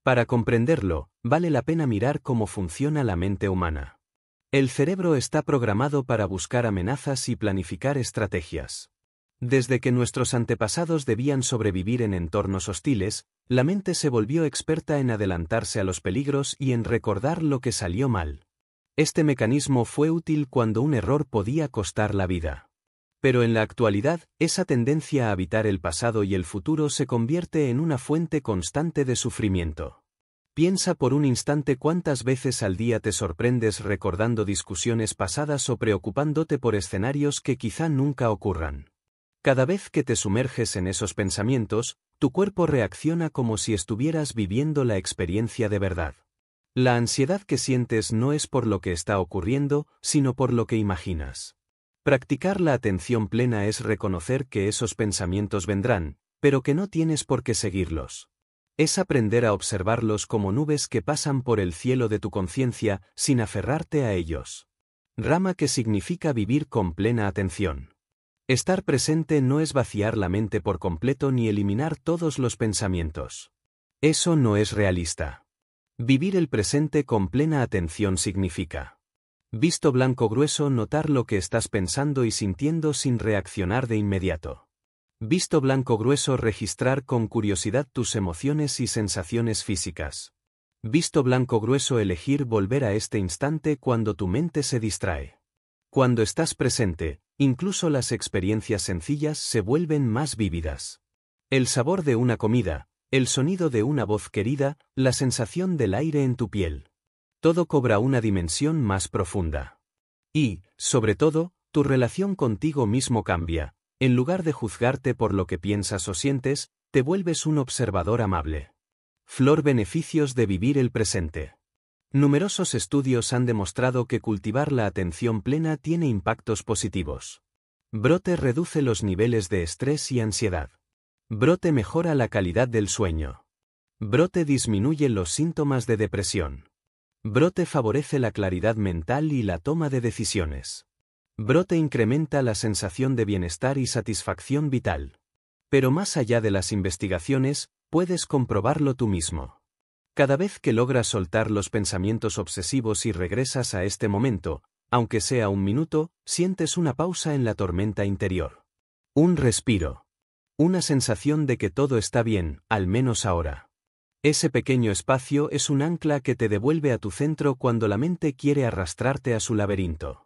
Para comprenderlo, vale la pena mirar cómo funciona la mente humana. El cerebro está programado para buscar amenazas y planificar estrategias. Desde que nuestros antepasados debían sobrevivir en entornos hostiles, la mente se volvió experta en adelantarse a los peligros y en recordar lo que salió mal. Este mecanismo fue útil cuando un error podía costar la vida. Pero en la actualidad, esa tendencia a evitar el pasado y el futuro se convierte en una fuente constante de sufrimiento. Piensa por un instante cuántas veces al día te sorprendes recordando discusiones pasadas o preocupándote por escenarios que quizá nunca ocurran. Cada vez que te sumerges en esos pensamientos, tu cuerpo reacciona como si estuvieras viviendo la experiencia de verdad. La ansiedad que sientes no es por lo que está ocurriendo, sino por lo que imaginas. Practicar la atención plena es reconocer que esos pensamientos vendrán, pero que no tienes por qué seguirlos. Es aprender a observarlos como nubes que pasan por el cielo de tu conciencia, sin aferrarte a ellos. Rama, que significa vivir con plena atención. Estar presente no es vaciar la mente por completo ni eliminar todos los pensamientos. Eso no es realista. Vivir el presente con plena atención significa: visto blanco grueso, notar lo que estás pensando y sintiendo sin reaccionar de inmediato. Visto blanco grueso, registrar con curiosidad tus emociones y sensaciones físicas. Visto blanco grueso, elegir volver a este instante cuando tu mente se distrae. Cuando estás presente, incluso las experiencias sencillas se vuelven más vívidas. El sabor de una comida, el sonido de una voz querida, la sensación del aire en tu piel. Todo cobra una dimensión más profunda. Y, sobre todo, tu relación contigo mismo cambia. En lugar de juzgarte por lo que piensas o sientes, te vuelves un observador amable. Flor, beneficios de vivir el presente. Numerosos estudios han demostrado que cultivar la atención plena tiene impactos positivos. Brote, reduce los niveles de estrés y ansiedad. Brote, mejora la calidad del sueño. Brote, disminuye los síntomas de depresión. Brote, favorece la claridad mental y la toma de decisiones. Brote, incrementa la sensación de bienestar y satisfacción vital. Pero más allá de las investigaciones, puedes comprobarlo tú mismo. Cada vez que logras soltar los pensamientos obsesivos y regresas a este momento, aunque sea un minuto, sientes una pausa en la tormenta interior. Un respiro. Una sensación de que todo está bien, al menos ahora. Ese pequeño espacio es un ancla que te devuelve a tu centro cuando la mente quiere arrastrarte a su laberinto.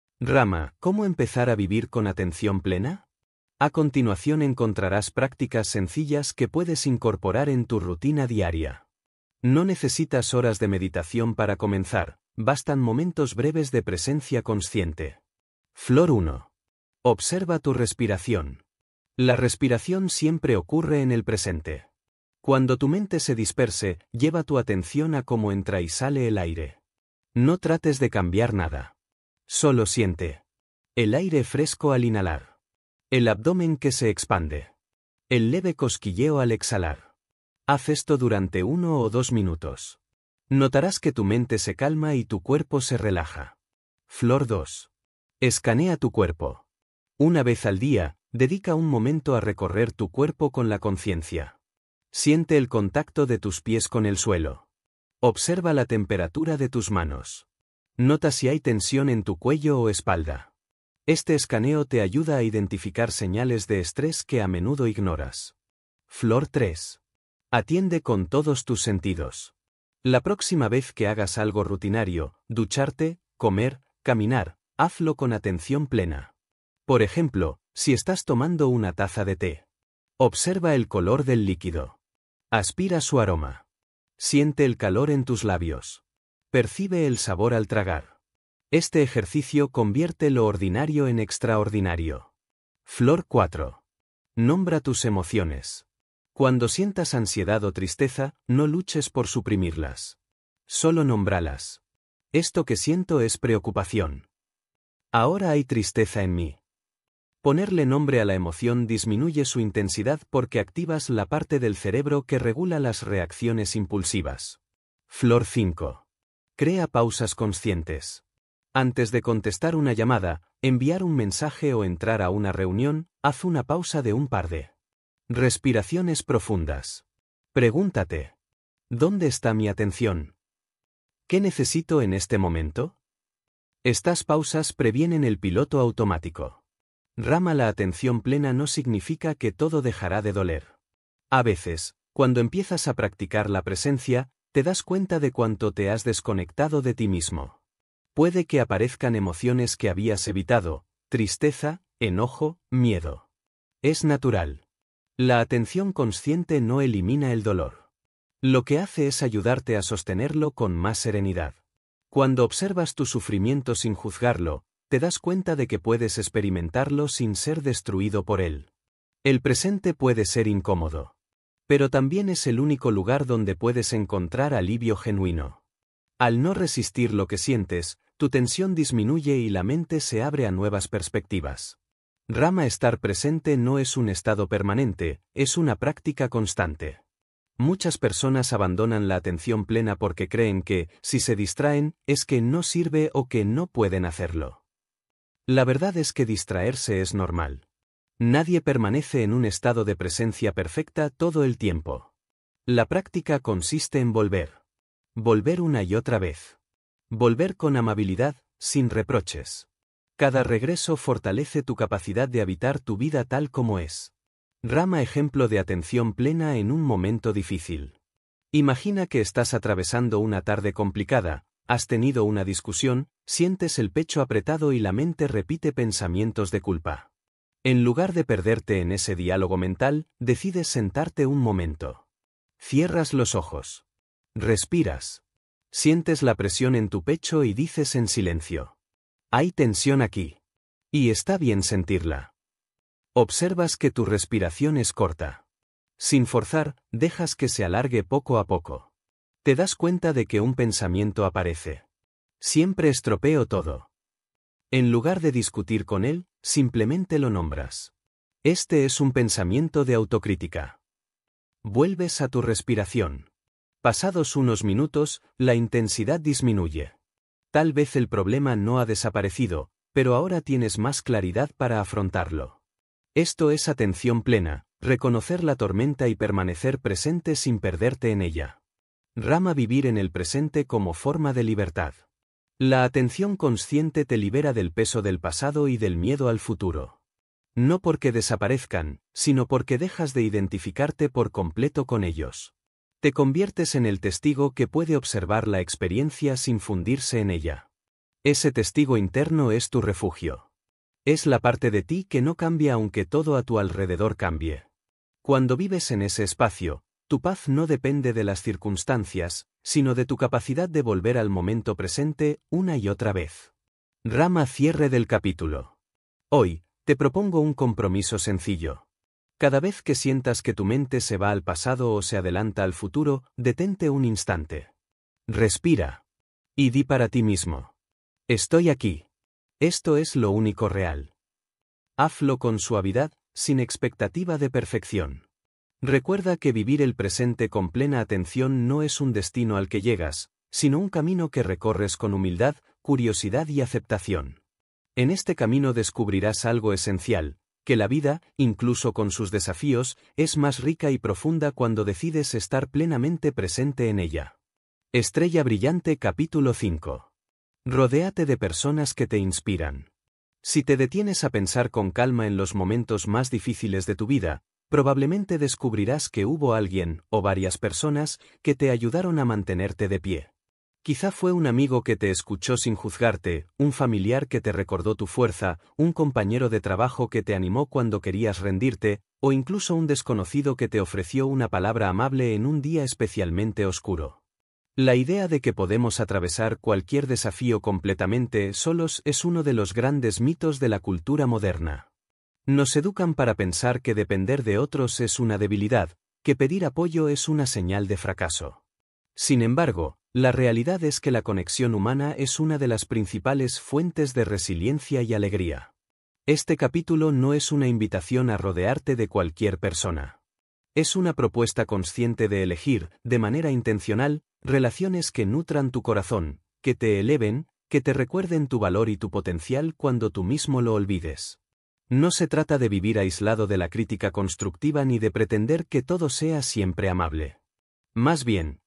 Rama, ¿cómo empezar a vivir con atención plena? A continuación encontrarás prácticas sencillas que puedes incorporar en tu rutina diaria. No necesitas horas de meditación para comenzar, bastan momentos breves de presencia consciente. Flor uno. Observa tu respiración. La respiración siempre ocurre en el presente. Cuando tu mente se disperse, lleva tu atención a cómo entra y sale el aire. No trates de cambiar nada. Solo siente. El aire fresco al inhalar. El abdomen que se expande. El leve cosquilleo al exhalar. Haz esto durante uno o dos minutos. Notarás que tu mente se calma y tu cuerpo se relaja. Flor dos. Escanea tu cuerpo. Una vez al día, dedica un momento a recorrer tu cuerpo con la conciencia. Siente el contacto de tus pies con el suelo. Observa la temperatura de tus manos. Nota si hay tensión en tu cuello o espalda. Este escaneo te ayuda a identificar señales de estrés que a menudo ignoras. Flor tres. Atiende con todos tus sentidos. La próxima vez que hagas algo rutinario, ducharte, comer, caminar, hazlo con atención plena. Por ejemplo, si estás tomando una taza de té. Observa el color del líquido. Aspira su aroma. Siente el calor en tus labios. Percibe el sabor al tragar. Este ejercicio convierte lo ordinario en extraordinario. Flor cuatro. Nombra tus emociones. Cuando sientas ansiedad o tristeza, no luches por suprimirlas. Solo nómbralas. Esto que siento es preocupación. Ahora hay tristeza en mí. Ponerle nombre a la emoción disminuye su intensidad porque activas la parte del cerebro que regula las reacciones impulsivas. Flor cinco. Crea pausas conscientes. Antes de contestar una llamada, enviar un mensaje o entrar a una reunión, haz una pausa de un par de respiraciones profundas. Pregúntate: ¿Dónde está mi atención? ¿Qué necesito en este momento? Estas pausas previenen el piloto automático. Rama la atención plena no significa que todo dejará de doler. A veces, cuando empiezas a practicar la presencia, te das cuenta de cuánto te has desconectado de ti mismo. Puede que aparezcan emociones que habías evitado, tristeza, enojo, miedo. Es natural. La atención consciente no elimina el dolor. Lo que hace es ayudarte a sostenerlo con más serenidad. Cuando observas tu sufrimiento sin juzgarlo, te das cuenta de que puedes experimentarlo sin ser destruido por él. El presente puede ser incómodo. Pero también es el único lugar donde puedes encontrar alivio genuino. Al no resistir lo que sientes, tu tensión disminuye y la mente se abre a nuevas perspectivas. Rama, estar presente no es un estado permanente, es una práctica constante. Muchas personas abandonan la atención plena porque creen que, si se distraen, es que no sirve o que no pueden hacerlo. La verdad es que distraerse es normal. Nadie permanece en un estado de presencia perfecta todo el tiempo. La práctica consiste en volver. Volver una y otra vez. Volver con amabilidad, sin reproches. Cada regreso fortalece tu capacidad de habitar tu vida tal como es. Rama, ejemplo de atención plena en un momento difícil. Imagina que estás atravesando una tarde complicada, has tenido una discusión, sientes el pecho apretado y la mente repite pensamientos de culpa. En lugar de perderte en ese diálogo mental, decides sentarte un momento. Cierras los ojos. Respiras. Sientes la presión en tu pecho y dices en silencio: hay tensión aquí. Y está bien sentirla. Observas que tu respiración es corta. Sin forzar, dejas que se alargue poco a poco. Te das cuenta de que un pensamiento aparece. Siempre estropeo todo. En lugar de discutir con él, simplemente lo nombras. Este es un pensamiento de autocrítica. Vuelves a tu respiración. Pasados unos minutos, la intensidad disminuye. Tal vez el problema no ha desaparecido, pero ahora tienes más claridad para afrontarlo. Esto es atención plena, reconocer la tormenta y permanecer presente sin perderte en ella. Rama, vivir en el presente como forma de libertad. La atención consciente te libera del peso del pasado y del miedo al futuro. No porque desaparezcan, sino porque dejas de identificarte por completo con ellos. Te conviertes en el testigo que puede observar la experiencia sin fundirse en ella. Ese testigo interno es tu refugio. Es la parte de ti que no cambia aunque todo a tu alrededor cambie. Cuando vives en ese espacio, tu paz no depende de las circunstancias, sino de tu capacidad de volver al momento presente una y otra vez. Rama, cierre del capítulo. Hoy, te propongo un compromiso sencillo. Cada vez que sientas que tu mente se va al pasado o se adelanta al futuro, detente un instante. Respira. Y di para ti mismo: estoy aquí. Esto es lo único real. Hazlo con suavidad, sin expectativa de perfección. Recuerda que vivir el presente con plena atención no es un destino al que llegas, sino un camino que recorres con humildad, curiosidad y aceptación. En este camino descubrirás algo esencial: que la vida, incluso con sus desafíos, es más rica y profunda cuando decides estar plenamente presente en ella. Estrella brillante, capítulo cinco. Rodéate de personas que te inspiran. Si te detienes a pensar con calma en los momentos más difíciles de tu vida, probablemente descubrirás que hubo alguien, o varias personas, que te ayudaron a mantenerte de pie. Quizá fue un amigo que te escuchó sin juzgarte, un familiar que te recordó tu fuerza, un compañero de trabajo que te animó cuando querías rendirte, o incluso un desconocido que te ofreció una palabra amable en un día especialmente oscuro. La idea de que podemos atravesar cualquier desafío completamente solos es uno de los grandes mitos de la cultura moderna. Nos educan para pensar que depender de otros es una debilidad, que pedir apoyo es una señal de fracaso. Sin embargo, la realidad es que la conexión humana es una de las principales fuentes de resiliencia y alegría. Este capítulo no es una invitación a rodearte de cualquier persona. Es una propuesta consciente de elegir, de manera intencional, relaciones que nutran tu corazón, que te eleven, que te recuerden tu valor y tu potencial cuando tú mismo lo olvides. No se trata de vivir aislado de la crítica constructiva ni de pretender que todo sea siempre amable. Más bien,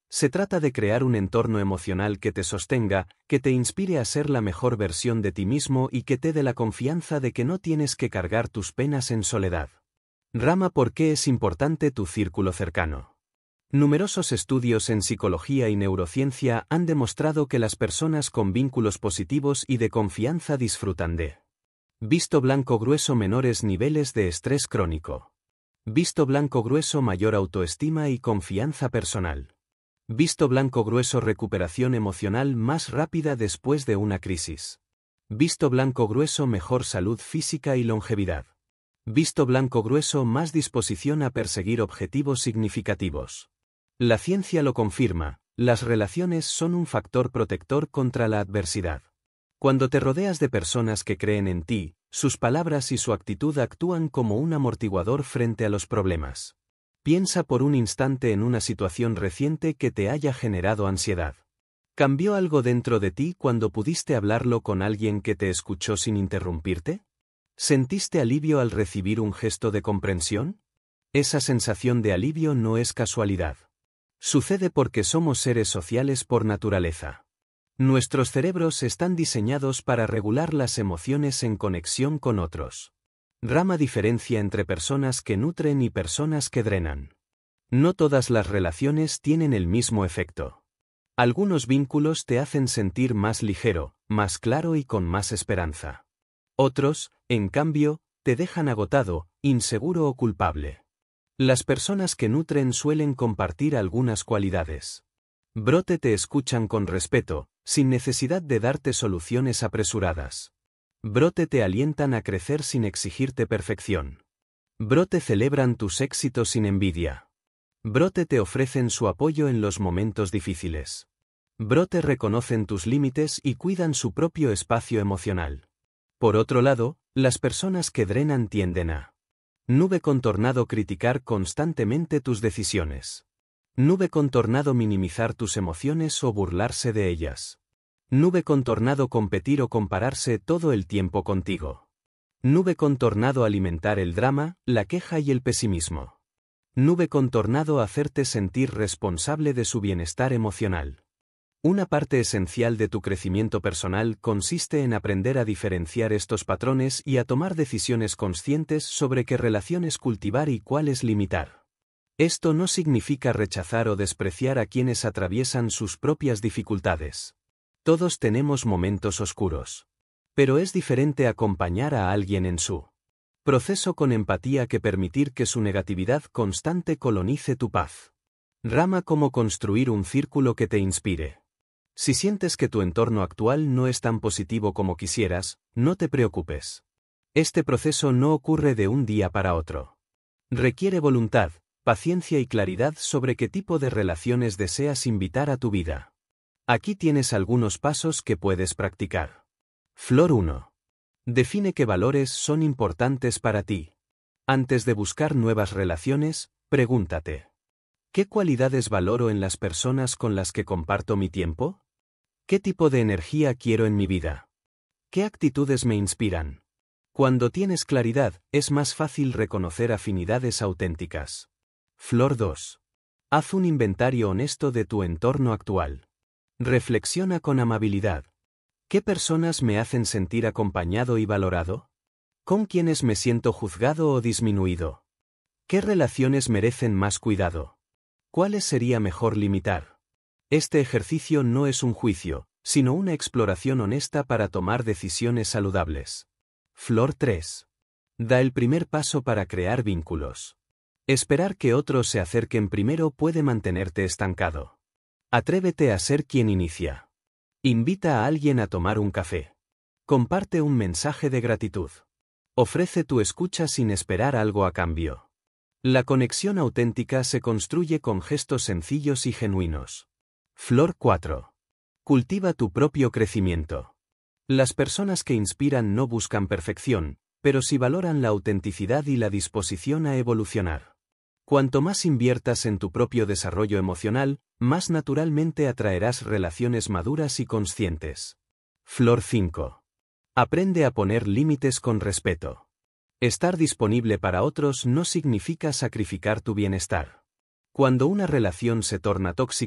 Se trata de crear un entorno emocional que te sostenga, que te inspire a ser la mejor versión de ti mismo y que te dé la confianza de que no tienes que cargar tus penas en soledad. Rama ¿Por qué es importante tu círculo cercano? Numerosos estudios en psicología y neurociencia han demostrado que las personas con vínculos positivos y de confianza disfrutan de visto blanco grueso menores niveles de estrés crónico. Visto blanco grueso mayor autoestima y confianza personal. Visto blanco grueso recuperación emocional más rápida después de una crisis. Visto blanco grueso mejor salud física y longevidad. Visto blanco grueso más disposición a perseguir objetivos significativos. La ciencia lo confirma, las relaciones son un factor protector contra la adversidad. Cuando te rodeas de personas que creen en ti, sus palabras y su actitud actúan como un amortiguador frente a los problemas. Piensa por un instante en una situación reciente que te haya generado ansiedad. ¿Cambió algo dentro de ti cuando pudiste hablarlo con alguien que te escuchó sin interrumpirte? ¿Sentiste alivio al recibir un gesto de comprensión? Esa sensación de alivio no es casualidad. Sucede porque somos seres sociales por naturaleza. Nuestros cerebros están diseñados para regular las emociones en conexión con otros. Rama Diferencia entre personas que nutren y personas que drenan. No todas las relaciones tienen el mismo efecto. Algunos vínculos te hacen sentir más ligero, más claro y con más esperanza. Otros, en cambio, te dejan agotado, inseguro o culpable. Las personas que nutren suelen compartir algunas cualidades. Brote te escuchan con respeto, sin necesidad de darte soluciones apresuradas. Brote te alientan a crecer sin exigirte perfección. Brote celebran tus éxitos sin envidia. Brote te ofrecen su apoyo en los momentos difíciles. Brote reconocen tus límites y cuidan su propio espacio emocional. Por otro lado, las personas que drenan tienden a nube contornado criticar constantemente tus decisiones. Nube contornado minimizar tus emociones o burlarse de ellas. Nube contornado competir o compararse todo el tiempo contigo. Nube contornado alimentar el drama, la queja y el pesimismo. Nube contornado hacerte sentir responsable de su bienestar emocional. Una parte esencial de tu crecimiento personal consiste en aprender a diferenciar estos patrones y a tomar decisiones conscientes sobre qué relaciones cultivar y cuáles limitar. Esto no significa rechazar o despreciar a quienes atraviesan sus propias dificultades. Todos tenemos momentos oscuros. Pero es diferente acompañar a alguien en su proceso con empatía que permitir que su negatividad constante colonice tu paz. Rama Cómo construir un círculo que te inspire. Si sientes que tu entorno actual no es tan positivo como quisieras, no te preocupes. Este proceso no ocurre de un día para otro. Requiere voluntad, paciencia y claridad sobre qué tipo de relaciones deseas invitar a tu vida. Aquí tienes algunos pasos que puedes practicar. Flor uno. Define qué valores son importantes para ti. Antes de buscar nuevas relaciones, pregúntate: ¿qué cualidades valoro en las personas con las que comparto mi tiempo? ¿Qué tipo de energía quiero en mi vida? ¿Qué actitudes me inspiran? Cuando tienes claridad, es más fácil reconocer afinidades auténticas. Flor dos. Haz un inventario honesto de tu entorno actual. Reflexiona con amabilidad. ¿Qué personas me hacen sentir acompañado y valorado? ¿Con quiénes me siento juzgado o disminuido? ¿Qué relaciones merecen más cuidado? ¿Cuáles sería mejor limitar? Este ejercicio no es un juicio, sino una exploración honesta para tomar decisiones saludables. Flor tres. Da el primer paso para crear vínculos. Esperar que otros se acerquen primero puede mantenerte estancado. Atrévete a ser quien inicia. Invita a alguien a tomar un café. Comparte un mensaje de gratitud. Ofrece tu escucha sin esperar algo a cambio. La conexión auténtica se construye con gestos sencillos y genuinos. Flor cuatro. Cultiva tu propio crecimiento. Las personas que inspiran no buscan perfección, pero sí valoran la autenticidad y la disposición a evolucionar. Cuanto más inviertas en tu propio desarrollo emocional, más naturalmente atraerás relaciones maduras y conscientes. Flor cinco. Aprende a poner límites con respeto. Estar disponible para otros no significa sacrificar tu bienestar. Cuando una relación se torna tóxica,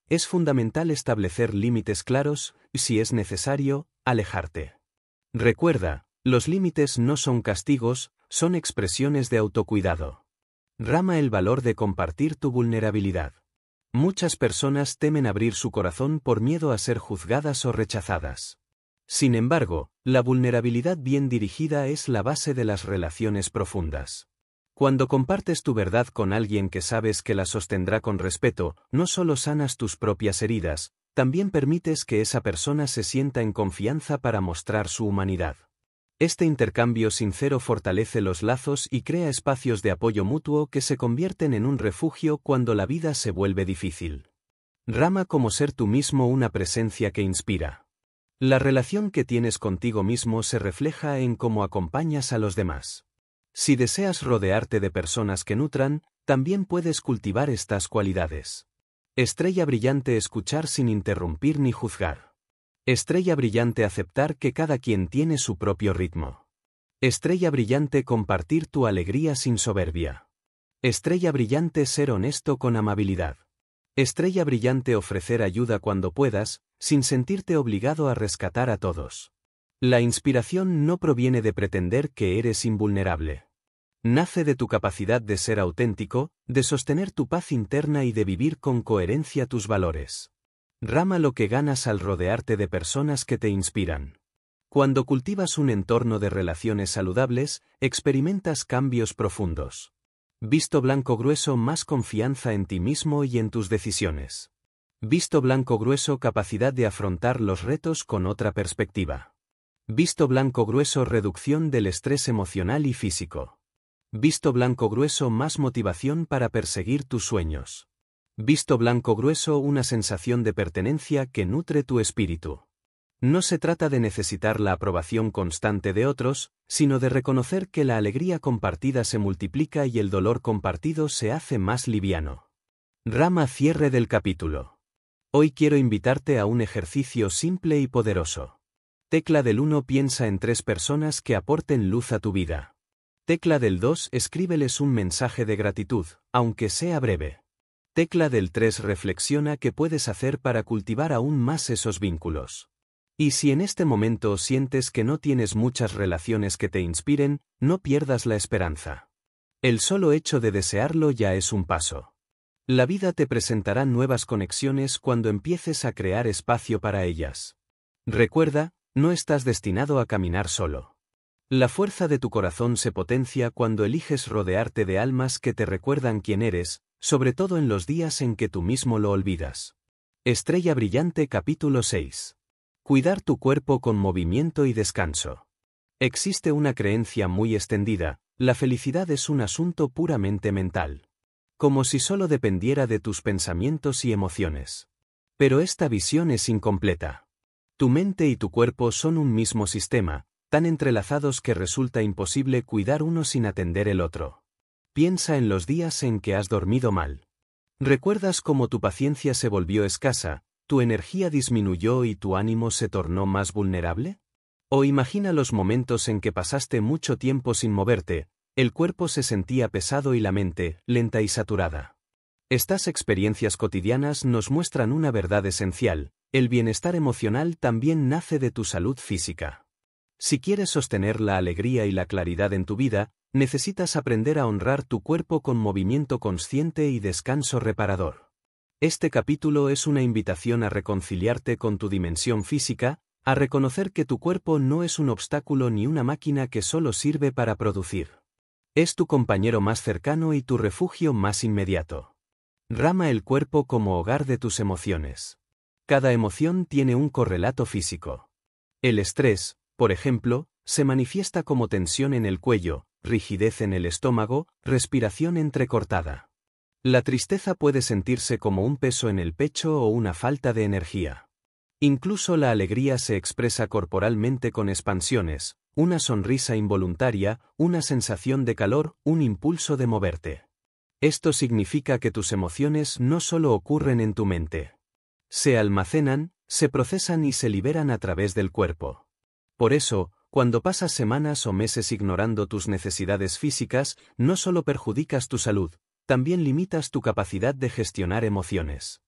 Es fundamental establecer límites claros y, si es necesario, alejarte. Recuerda, los límites no son castigos, son expresiones de autocuidado. Rama el valor de compartir tu vulnerabilidad. Muchas personas temen abrir su corazón por miedo a ser juzgadas o rechazadas. Sin embargo, la vulnerabilidad bien dirigida es la base de las relaciones profundas. Cuando compartes tu verdad con alguien que sabes que la sostendrá con respeto, no solo sanas tus propias heridas, también permites que esa persona se sienta en confianza para mostrar su humanidad. Este intercambio sincero fortalece los lazos y crea espacios de apoyo mutuo que se convierten en un refugio cuando la vida se vuelve difícil. Rama como ser tú mismo una presencia que inspira. La relación que tienes contigo mismo se refleja en cómo acompañas a los demás. Si deseas rodearte de personas que nutran, también puedes cultivar estas cualidades. Estrella brillante escuchar sin interrumpir ni juzgar. Estrella brillante aceptar que cada quien tiene su propio ritmo. Estrella brillante compartir tu alegría sin soberbia. Estrella brillante ser honesto con amabilidad. Estrella brillante ofrecer ayuda cuando puedas, sin sentirte obligado a rescatar a todos. La inspiración no proviene de pretender que eres invulnerable. Nace de tu capacidad de ser auténtico, de sostener tu paz interna y de vivir con coherencia tus valores. Rama lo que ganas al rodearte de personas que te inspiran. Cuando cultivas un entorno de relaciones saludables, experimentas cambios profundos. Visto blanco grueso más confianza en ti mismo y en tus decisiones. Visto blanco grueso capacidad de afrontar los retos con otra perspectiva. Visto blanco grueso reducción del estrés emocional y físico. Visto blanco grueso más motivación para perseguir tus sueños. Visto blanco grueso una sensación de pertenencia que nutre tu espíritu. No se trata de necesitar la aprobación constante de otros, sino de reconocer que la alegría compartida se multiplica y el dolor compartido se hace más liviano. Rama cierre del capítulo. Hoy quiero invitarte a un ejercicio simple y poderoso. Tecla del uno piensa en tres personas que aporten luz a tu vida. Tecla del dos escríbeles un mensaje de gratitud, aunque sea breve. Tecla del tres reflexiona qué puedes hacer para cultivar aún más esos vínculos. Y si en este momento sientes que no tienes muchas relaciones que te inspiren, no pierdas la esperanza. El solo hecho de desearlo ya es un paso. La vida te presentará nuevas conexiones cuando empieces a crear espacio para ellas. Recuerda, no estás destinado a caminar solo. La fuerza de tu corazón se potencia cuando eliges rodearte de almas que te recuerdan quién eres, sobre todo en los días en que tú mismo lo olvidas. Estrella brillante capítulo seis. Cuidar tu cuerpo con movimiento y descanso. Existe una creencia muy extendida, la felicidad es un asunto puramente mental. Como si solo dependiera de tus pensamientos y emociones. Pero esta visión es incompleta. Tu mente y tu cuerpo son un mismo sistema, tan entrelazados que resulta imposible cuidar uno sin atender el otro. Piensa en los días en que has dormido mal. ¿Recuerdas cómo tu paciencia se volvió escasa, tu energía disminuyó y tu ánimo se tornó más vulnerable? O imagina los momentos en que pasaste mucho tiempo sin moverte, el cuerpo se sentía pesado y la mente, lenta y saturada. Estas experiencias cotidianas nos muestran una verdad esencial, el bienestar emocional también nace de tu salud física. Si quieres sostener la alegría y la claridad en tu vida, necesitas aprender a honrar tu cuerpo con movimiento consciente y descanso reparador. Este capítulo es una invitación a reconciliarte con tu dimensión física, a reconocer que tu cuerpo no es un obstáculo ni una máquina que solo sirve para producir. Es tu compañero más cercano y tu refugio más inmediato. Rama el cuerpo como hogar de tus emociones. Cada emoción tiene un correlato físico. El estrés, por ejemplo, se manifiesta como tensión en el cuello, rigidez en el estómago, respiración entrecortada. La tristeza puede sentirse como un peso en el pecho o una falta de energía. Incluso la alegría se expresa corporalmente con expansiones, una sonrisa involuntaria, una sensación de calor, un impulso de moverte. Esto significa que tus emociones no solo ocurren en tu mente. Se almacenan, se procesan y se liberan a través del cuerpo. Por eso, cuando pasas semanas o meses ignorando tus necesidades físicas, no solo perjudicas tu salud, también limitas tu capacidad de gestionar emociones.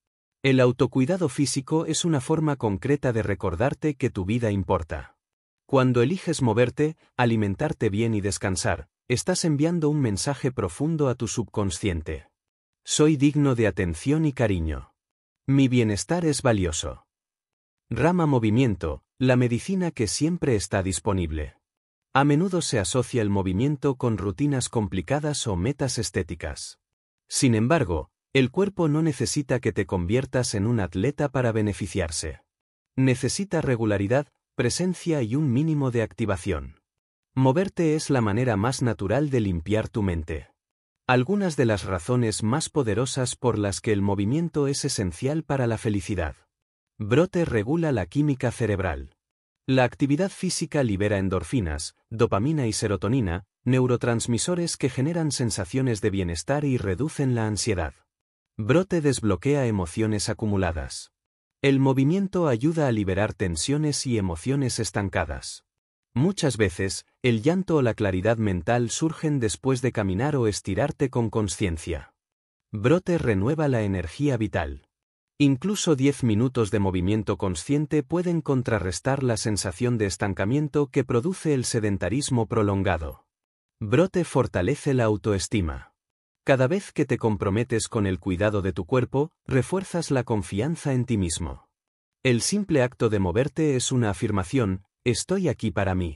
El autocuidado físico es una forma concreta de recordarte que tu vida importa. Cuando eliges moverte, alimentarte bien y descansar, estás enviando un mensaje profundo a tu subconsciente. Soy digno de atención y cariño. Mi bienestar es valioso. Rama movimiento, la medicina que siempre está disponible. A menudo se asocia el movimiento con rutinas complicadas o metas estéticas. Sin embargo, el cuerpo no necesita que te conviertas en un atleta para beneficiarse. Necesita regularidad, presencia y un mínimo de activación. Moverte es la manera más natural de limpiar tu mente. Algunas de las razones más poderosas por las que el movimiento es esencial para la felicidad. Brote regula la química cerebral. La actividad física libera endorfinas, dopamina y serotonina, neurotransmisores que generan sensaciones de bienestar y reducen la ansiedad. Brote desbloquea emociones acumuladas. El movimiento ayuda a liberar tensiones y emociones estancadas. Muchas veces, el llanto o la claridad mental surgen después de caminar o estirarte con consciencia. Brote renueva la energía vital. Incluso diez minutos de movimiento consciente pueden contrarrestar la sensación de estancamiento que produce el sedentarismo prolongado. Brote fortalece la autoestima. Cada vez que te comprometes con el cuidado de tu cuerpo, refuerzas la confianza en ti mismo. El simple acto de moverte es una afirmación: estoy aquí para mí.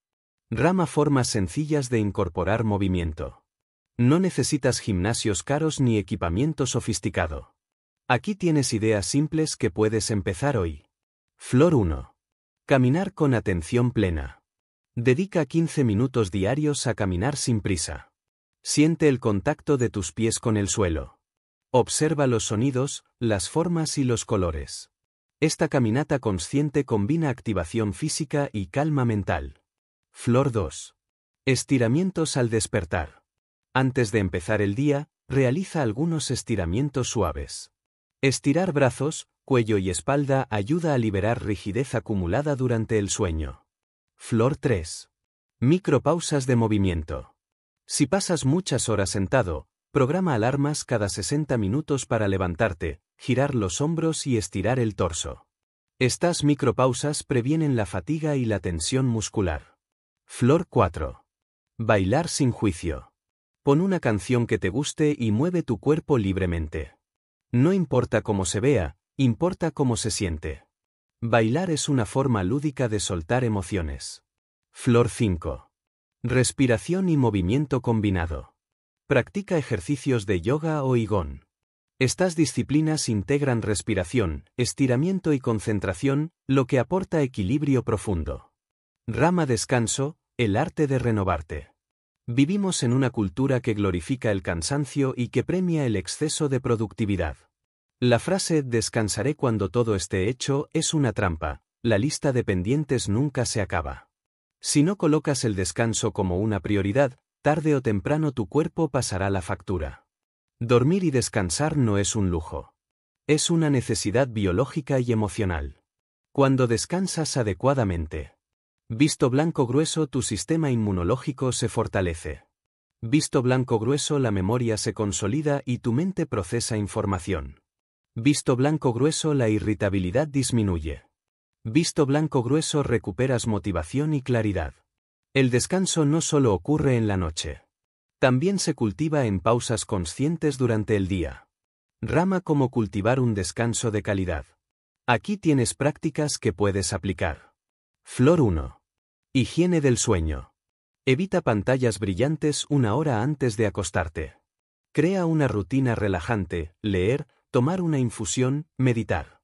Rama formas sencillas de incorporar movimiento. No necesitas gimnasios caros ni equipamiento sofisticado. Aquí tienes ideas simples que puedes empezar hoy. Flor uno. Caminar con atención plena. Dedica quince minutos diarios a caminar sin prisa. Siente el contacto de tus pies con el suelo. Observa los sonidos, las formas y los colores. Esta caminata consciente combina activación física y calma mental. Flor dos. Estiramientos al despertar. Antes de empezar el día, realiza algunos estiramientos suaves. Estirar brazos, cuello y espalda ayuda a liberar rigidez acumulada durante el sueño. Flor tres. Micropausas de movimiento. Si pasas muchas horas sentado, programa alarmas cada sesenta minutos para levantarte, girar los hombros y estirar el torso. Estas micropausas previenen la fatiga y la tensión muscular. Flor cuatro. Bailar sin juicio. Pon una canción que te guste y mueve tu cuerpo libremente. No importa cómo se vea, importa cómo se siente. Bailar es una forma lúdica de soltar emociones. Flor cinco. Respiración y movimiento combinado. Practica ejercicios de yoga o qigong. Estas disciplinas integran respiración, estiramiento y concentración, lo que aporta equilibrio profundo. Rama descanso, el arte de renovarte. Vivimos en una cultura que glorifica el cansancio y que premia el exceso de productividad. La frase "descansaré cuando todo esté hecho" es una trampa. La lista de pendientes nunca se acaba. Si no colocas el descanso como una prioridad, tarde o temprano tu cuerpo pasará la factura. Dormir y descansar no es un lujo. Es una necesidad biológica y emocional. Cuando descansas adecuadamente. Visto blanco grueso, tu sistema inmunológico se fortalece. Visto blanco grueso, la memoria se consolida y tu mente procesa información. Visto blanco grueso, la irritabilidad disminuye. Visto blanco grueso, recuperas motivación y claridad. El descanso no solo ocurre en la noche. También se cultiva en pausas conscientes durante el día. Rama cómo cultivar un descanso de calidad. Aquí tienes prácticas que puedes aplicar. Flor uno. Higiene del sueño. Evita pantallas brillantes una hora antes de acostarte. Crea una rutina relajante: leer, tomar una infusión, meditar.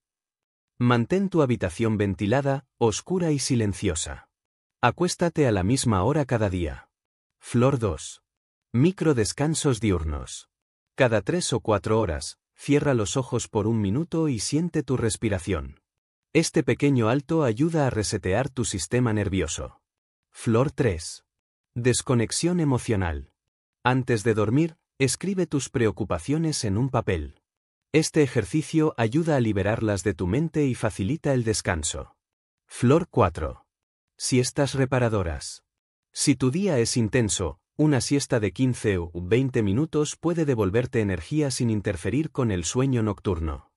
Mantén tu habitación ventilada, oscura y silenciosa. Acuéstate a la misma hora cada día. Flor dos. Micro descansos diurnos. Cada tres o cuatro horas, cierra los ojos por un minuto y siente tu respiración. Este pequeño alto ayuda a resetear tu sistema nervioso. Flor tres. Desconexión emocional. Antes de dormir, escribe tus preocupaciones en un papel. Este ejercicio ayuda a liberarlas de tu mente y facilita el descanso. Flor cuatro. Siestas reparadoras. Si tu día es intenso, una siesta de quince o veinte minutos puede devolverte energía sin interferir con el sueño nocturno.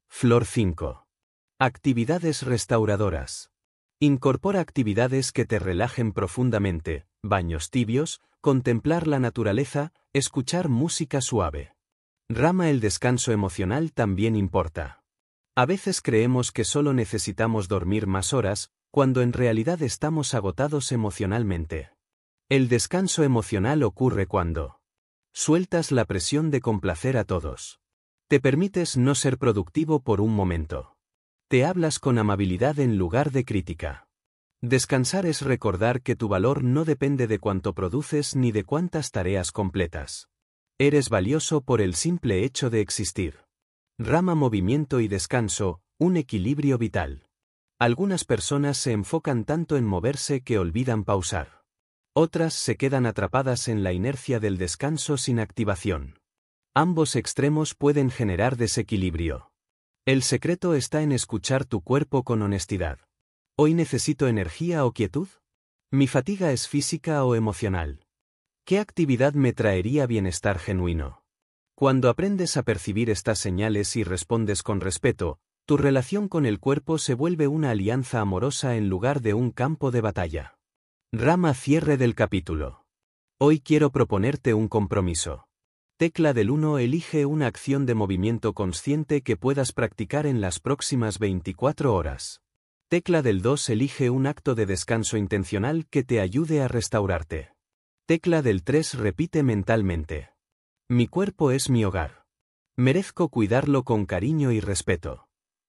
Flor cinco. Actividades restauradoras. Incorpora actividades que te relajen profundamente, baños tibios, contemplar la naturaleza, escuchar música suave. Rama el descanso emocional también importa. A veces creemos que solo necesitamos dormir más horas, cuando en realidad estamos agotados emocionalmente. El descanso emocional ocurre cuando sueltas la presión de complacer a todos. Te permites no ser productivo por un momento. Te hablas con amabilidad en lugar de crítica. Descansar es recordar que tu valor no depende de cuánto produces ni de cuántas tareas completas. Eres valioso por el simple hecho de existir. Rama movimiento y descanso, un equilibrio vital. Algunas personas se enfocan tanto en moverse que olvidan pausar. Otras se quedan atrapadas en la inercia del descanso sin activación. Ambos extremos pueden generar desequilibrio. El secreto está en escuchar tu cuerpo con honestidad. ¿Hoy necesito energía o quietud? ¿Mi fatiga es física o emocional? ¿Qué actividad me traería bienestar genuino? Cuando aprendes a percibir estas señales y respondes con respeto, tu relación con el cuerpo se vuelve una alianza amorosa en lugar de un campo de batalla. Rama cierre del capítulo. Hoy quiero proponerte un compromiso. Tecla del uno elige una acción de movimiento consciente que puedas practicar en las próximas veinticuatro horas. Tecla del dos elige un acto de descanso intencional que te ayude a restaurarte. Tecla del tres repite mentalmente. Mi cuerpo es mi hogar. Merezco cuidarlo con cariño y respeto.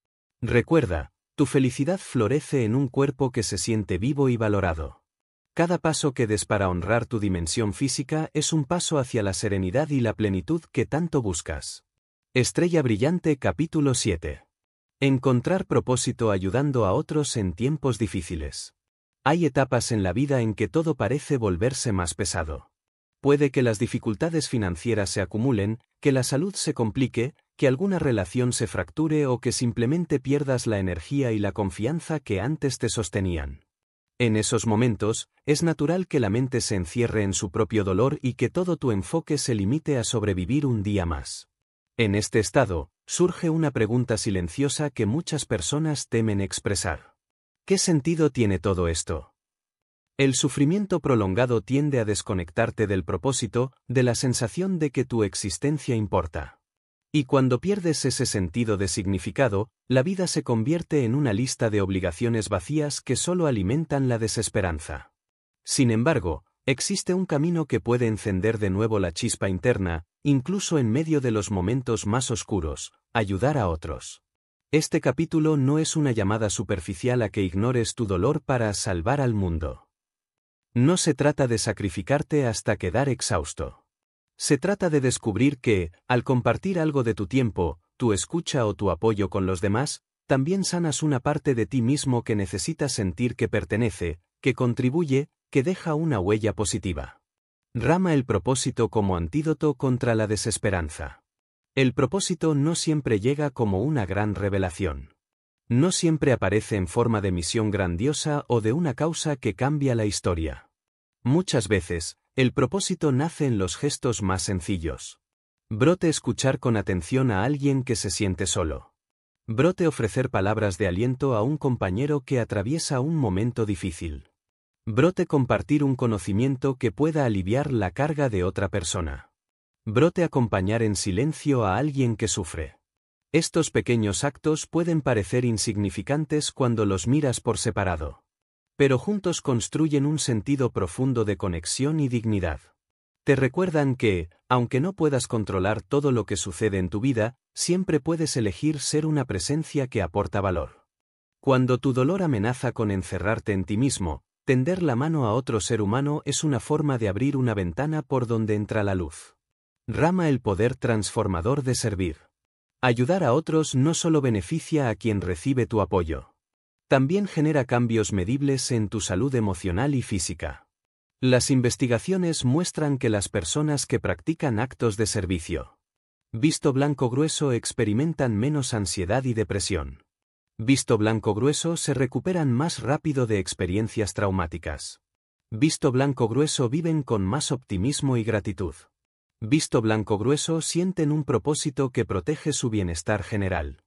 Recuerda, tu felicidad florece en un cuerpo que se siente vivo y valorado. Cada paso que des para honrar tu dimensión física es un paso hacia la serenidad y la plenitud que tanto buscas. Estrella brillante capítulo siete. Encontrar propósito ayudando a otros en tiempos difíciles. Hay etapas en la vida en que todo parece volverse más pesado. Puede que las dificultades financieras se acumulen, que la salud se complique, que alguna relación se fracture o que simplemente pierdas la energía y la confianza que antes te sostenían. En esos momentos, es natural que la mente se encierre en su propio dolor y que todo tu enfoque se limite a sobrevivir un día más. En este estado, surge una pregunta silenciosa que muchas personas temen expresar. ¿Qué sentido tiene todo esto? El sufrimiento prolongado tiende a desconectarte del propósito, de la sensación de que tu existencia importa. Y cuando pierdes ese sentido de significado, la vida se convierte en una lista de obligaciones vacías que solo alimentan la desesperanza. Sin embargo, existe un camino que puede encender de nuevo la chispa interna, incluso en medio de los momentos más oscuros: ayudar a otros. Este capítulo no es una llamada superficial a que ignores tu dolor para salvar al mundo. No se trata de sacrificarte hasta quedar exhausto. Se trata de descubrir que, al compartir algo de tu tiempo, tu escucha o tu apoyo con los demás, también sanas una parte de ti mismo que necesita sentir que pertenece, que contribuye, que deja una huella positiva. Rama el propósito como antídoto contra la desesperanza. El propósito no siempre llega como una gran revelación. No siempre aparece en forma de misión grandiosa o de una causa que cambia la historia. Muchas veces, el propósito nace en los gestos más sencillos. Brote escuchar con atención a alguien que se siente solo. Brote ofrecer palabras de aliento a un compañero que atraviesa un momento difícil. Brote compartir un conocimiento que pueda aliviar la carga de otra persona. Brote acompañar en silencio a alguien que sufre. Estos pequeños actos pueden parecer insignificantes cuando los miras por separado. Pero juntos construyen un sentido profundo de conexión y dignidad. Te recuerdan que, aunque no puedas controlar todo lo que sucede en tu vida, siempre puedes elegir ser una presencia que aporta valor. Cuando tu dolor amenaza con encerrarte en ti mismo, tender la mano a otro ser humano es una forma de abrir una ventana por donde entra la luz. Rama el poder transformador de servir. Ayudar a otros no solo beneficia a quien recibe tu apoyo. También genera cambios medibles en tu salud emocional y física. Las investigaciones muestran que las personas que practican actos de servicio, visto blanco grueso, experimentan menos ansiedad y depresión. Visto blanco grueso se recuperan más rápido de experiencias traumáticas. Visto blanco grueso viven con más optimismo y gratitud. Visto blanco grueso sienten un propósito que protege su bienestar general.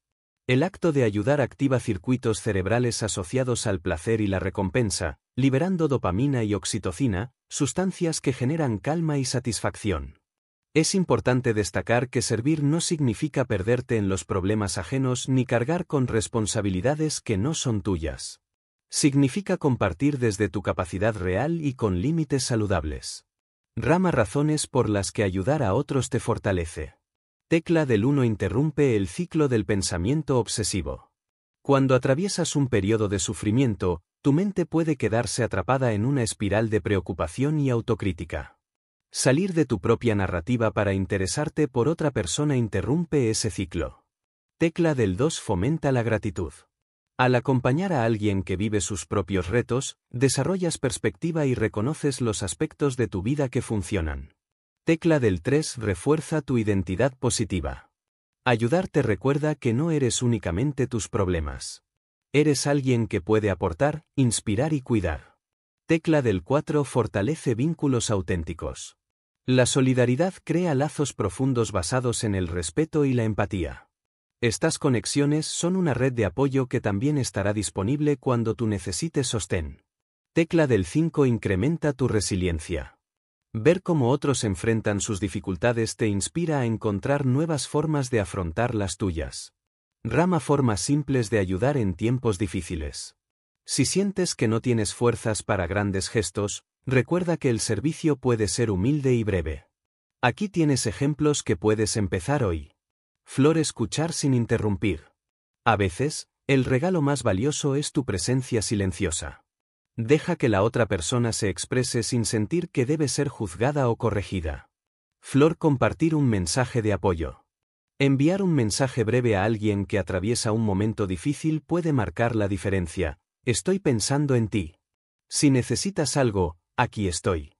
El acto de ayudar activa circuitos cerebrales asociados al placer y la recompensa, liberando dopamina y oxitocina, sustancias que generan calma y satisfacción. Es importante destacar que servir no significa perderte en los problemas ajenos ni cargar con responsabilidades que no son tuyas. Significa compartir desde tu capacidad real y con límites saludables. Rama razones por las que ayudar a otros te fortalece. Tecla del uno interrumpe el ciclo del pensamiento obsesivo. Cuando atraviesas un periodo de sufrimiento, tu mente puede quedarse atrapada en una espiral de preocupación y autocrítica. Salir de tu propia narrativa para interesarte por otra persona interrumpe ese ciclo. Tecla del dos fomenta la gratitud. Al acompañar a alguien que vive sus propios retos, desarrollas perspectiva y reconoces los aspectos de tu vida que funcionan. Tecla del tres refuerza tu identidad positiva. Ayudar te recuerda que no eres únicamente tus problemas. Eres alguien que puede aportar, inspirar y cuidar. Tecla del cuatro fortalece vínculos auténticos. La solidaridad crea lazos profundos basados en el respeto y la empatía. Estas conexiones son una red de apoyo que también estará disponible cuando tú necesites sostén. Tecla del cinco incrementa tu resiliencia. Ver cómo otros enfrentan sus dificultades te inspira a encontrar nuevas formas de afrontar las tuyas. Rama formas simples de ayudar en tiempos difíciles. Si sientes que no tienes fuerzas para grandes gestos, recuerda que el servicio puede ser humilde y breve. Aquí tienes ejemplos que puedes empezar hoy. Flor escuchar sin interrumpir. A veces, el regalo más valioso es tu presencia silenciosa. Deja que la otra persona se exprese sin sentir que debe ser juzgada o corregida. Flor compartir un mensaje de apoyo. Enviar un mensaje breve a alguien que atraviesa un momento difícil puede marcar la diferencia. Estoy pensando en ti. Si necesitas algo, aquí estoy.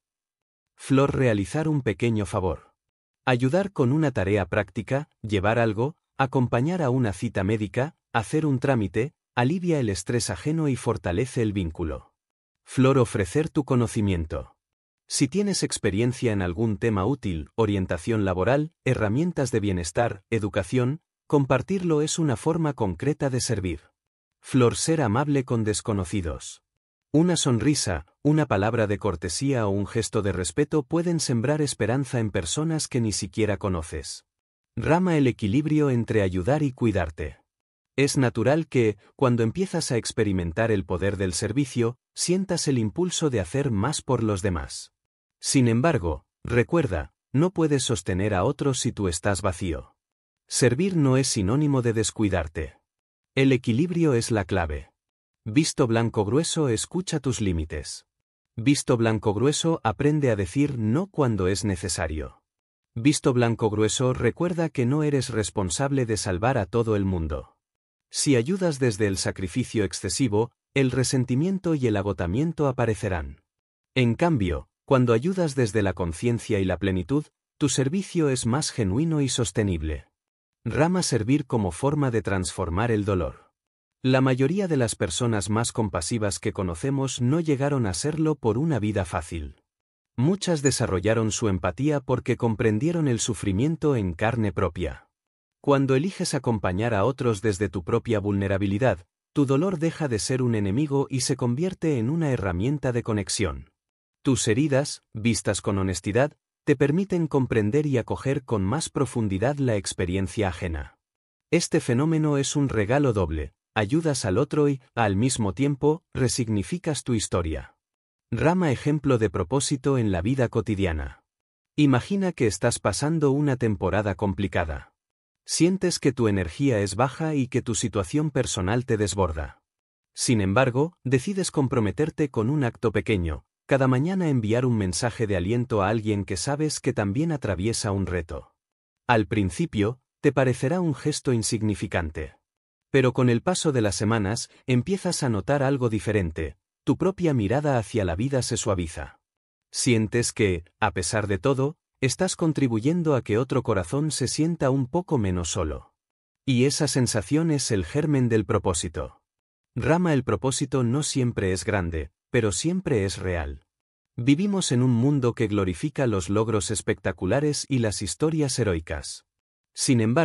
Flor realizar un pequeño favor. Ayudar con una tarea práctica, llevar algo, acompañar a una cita médica, hacer un trámite, alivia el estrés ajeno y fortalece el vínculo. Flor ofrecer tu conocimiento. Si tienes experiencia en algún tema útil, orientación laboral, herramientas de bienestar, educación, compartirlo es una forma concreta de servir. Flor ser amable con desconocidos. Una sonrisa, una palabra de cortesía o un gesto de respeto pueden sembrar esperanza en personas que ni siquiera conoces. Rama el equilibrio entre ayudar y cuidarte. Es natural que, cuando empiezas a experimentar el poder del servicio, sientas el impulso de hacer más por los demás. Sin embargo, recuerda, no puedes sostener a otros si tú estás vacío. Servir no es sinónimo de descuidarte. El equilibrio es la clave. Visto blanco grueso escucha tus límites. Visto blanco grueso aprende a decir no cuando es necesario. Visto blanco grueso recuerda que no eres responsable de salvar a todo el mundo. Si ayudas desde el sacrificio excesivo, el resentimiento y el agotamiento aparecerán. En cambio, cuando ayudas desde la conciencia y la plenitud, tu servicio es más genuino y sostenible. Rama servir como forma de transformar el dolor. La mayoría de las personas más compasivas que conocemos no llegaron a serlo por una vida fácil. Muchas desarrollaron su empatía porque comprendieron el sufrimiento en carne propia. Cuando eliges acompañar a otros desde tu propia vulnerabilidad, tu dolor deja de ser un enemigo y se convierte en una herramienta de conexión. Tus heridas, vistas con honestidad, te permiten comprender y acoger con más profundidad la experiencia ajena. Este fenómeno es un regalo doble, ayudas al otro y, al mismo tiempo, resignificas tu historia. Rama ejemplo de propósito en la vida cotidiana. Imagina que estás pasando una temporada complicada. Sientes que tu energía es baja y que tu situación personal te desborda. Sin embargo, decides comprometerte con un acto pequeño, cada mañana enviar un mensaje de aliento a alguien que sabes que también atraviesa un reto. Al principio, te parecerá un gesto insignificante. Pero con el paso de las semanas, empiezas a notar algo diferente, tu propia mirada hacia la vida se suaviza. Sientes que, a pesar de todo, estás contribuyendo a que otro corazón se sienta un poco menos solo. Y esa sensación es el germen del propósito. Rama el propósito no siempre es grande, pero siempre es real. Vivimos en un mundo que glorifica los logros espectaculares y las historias heroicas. Sin embargo,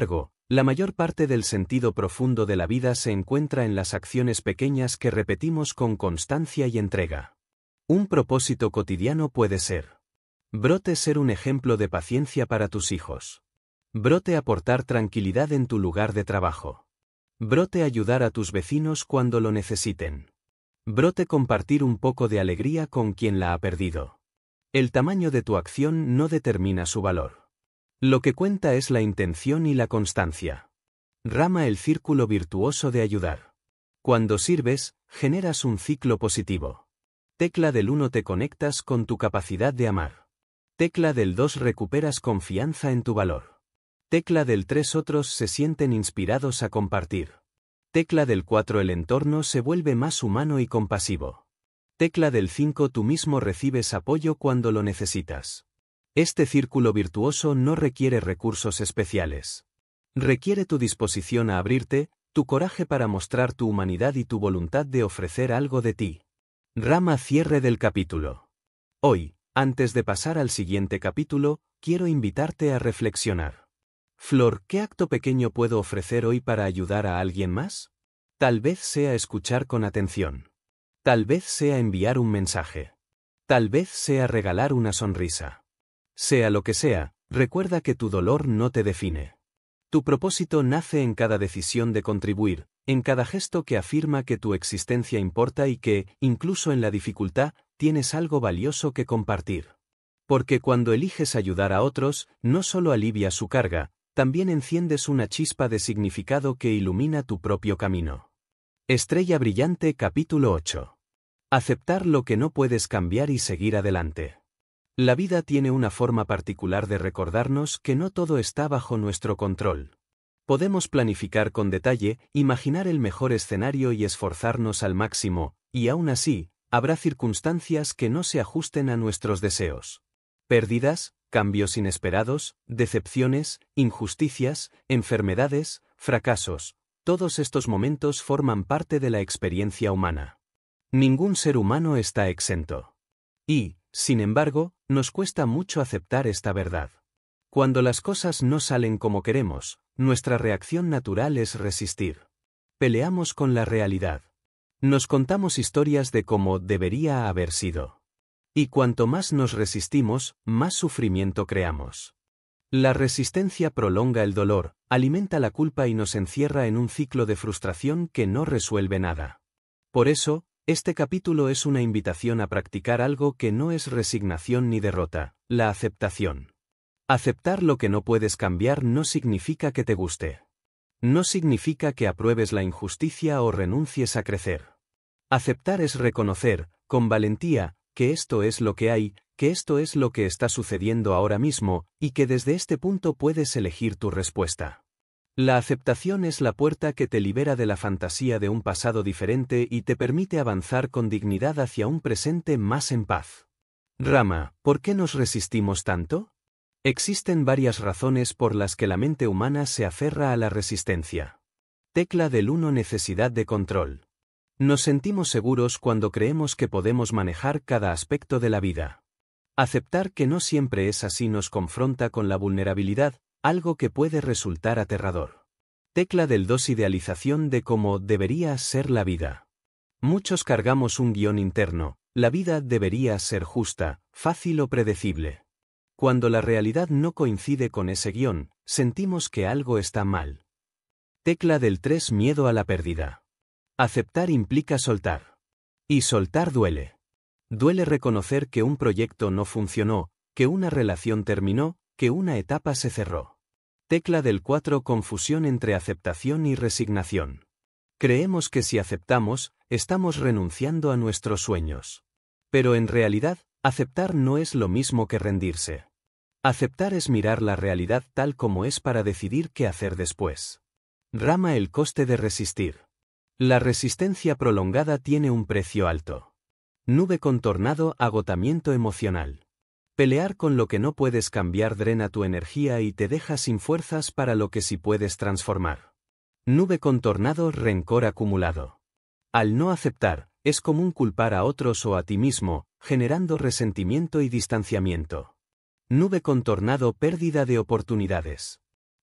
La mayor parte del sentido profundo de la vida se encuentra en las acciones pequeñas que repetimos con constancia y entrega. Un propósito cotidiano puede ser: Brote ser un ejemplo de paciencia para tus hijos. Brote aportar tranquilidad en tu lugar de trabajo. Brote ayudar a tus vecinos cuando lo necesiten. Brote compartir un poco de alegría con quien la ha perdido. El tamaño de tu acción no determina su valor. Lo que cuenta es la intención y la constancia. Rama el círculo virtuoso de ayudar. Cuando sirves, generas un ciclo positivo. Tecla del uno te conectas con tu capacidad de amar. Tecla del dos recuperas confianza en tu valor. Tecla del tres otros se sienten inspirados a compartir. Tecla del cuatro el entorno se vuelve más humano y compasivo. Tecla del cinco tú mismo recibes apoyo cuando lo necesitas. Este círculo virtuoso no requiere recursos especiales. Requiere tu disposición a abrirte, tu coraje para mostrar tu humanidad y tu voluntad de ofrecer algo de ti. Rama cierre del capítulo. Hoy, antes de pasar al siguiente capítulo, quiero invitarte a reflexionar. Flor, ¿qué acto pequeño puedo ofrecer hoy para ayudar a alguien más? Tal vez sea escuchar con atención. Tal vez sea enviar un mensaje. Tal vez sea regalar una sonrisa. Sea lo que sea, recuerda que tu dolor no te define. Tu propósito nace en cada decisión de contribuir, en cada gesto que afirma que tu existencia importa y que, incluso en la dificultad, tienes algo valioso que compartir. Porque cuando eliges ayudar a otros, no solo alivias su carga, también enciendes una chispa de significado que ilumina tu propio camino. Estrella brillante capítulo ocho. Aceptar lo que no puedes cambiar y seguir adelante. La vida tiene una forma particular de recordarnos que no todo está bajo nuestro control. Podemos planificar con detalle, imaginar el mejor escenario y esforzarnos al máximo, y aún así, habrá circunstancias que no se ajusten a nuestros deseos. Pérdidas, cambios inesperados, decepciones, injusticias, enfermedades, fracasos, todos estos momentos forman parte de la experiencia humana. Ningún ser humano está exento. Y, sin embargo, nos cuesta mucho aceptar esta verdad. Cuando las cosas no salen como queremos, nuestra reacción natural es resistir. Peleamos con la realidad. Nos contamos historias de cómo debería haber sido. Y cuanto más nos resistimos, más sufrimiento creamos. La resistencia prolonga el dolor, alimenta la culpa y nos encierra en un ciclo de frustración que no resuelve nada. Por eso, este capítulo es una invitación a practicar algo que no es resignación ni derrota, la aceptación. Aceptar lo que no puedes cambiar no significa que te guste. No significa que apruebes la injusticia o renuncies a crecer. Aceptar es reconocer, con valentía, que esto es lo que hay, que esto es lo que está sucediendo ahora mismo, y que desde este punto puedes elegir tu respuesta. La aceptación es la puerta que te libera de la fantasía de un pasado diferente y te permite avanzar con dignidad hacia un presente más en paz. Rama, ¿por qué nos resistimos tanto? Existen varias razones por las que la mente humana se aferra a la resistencia. Tecla del uno necesidad de control. Nos sentimos seguros cuando creemos que podemos manejar cada aspecto de la vida. Aceptar que no siempre es así nos confronta con la vulnerabilidad, algo que puede resultar aterrador. Tecla del dos idealización de cómo debería ser la vida. Muchos cargamos un guión interno, la vida debería ser justa, fácil o predecible. Cuando la realidad no coincide con ese guión, sentimos que algo está mal. Tecla del tres miedo a la pérdida. Aceptar implica soltar. Y soltar duele. Duele reconocer que un proyecto no funcionó, que una relación terminó, que una etapa se cerró. Tecla del cuatro confusión entre aceptación y resignación. Creemos que si aceptamos, estamos renunciando a nuestros sueños. Pero en realidad, aceptar no es lo mismo que rendirse. Aceptar es mirar la realidad tal como es para decidir qué hacer después. Rama el coste de resistir. La resistencia prolongada tiene un precio alto. Nube con tornado, agotamiento emocional. Pelear con lo que no puedes cambiar drena tu energía y te deja sin fuerzas para lo que sí puedes transformar. Nube con tornado, rencor acumulado. Al no aceptar, es común culpar a otros o a ti mismo, generando resentimiento y distanciamiento. Nube con tornado, pérdida de oportunidades.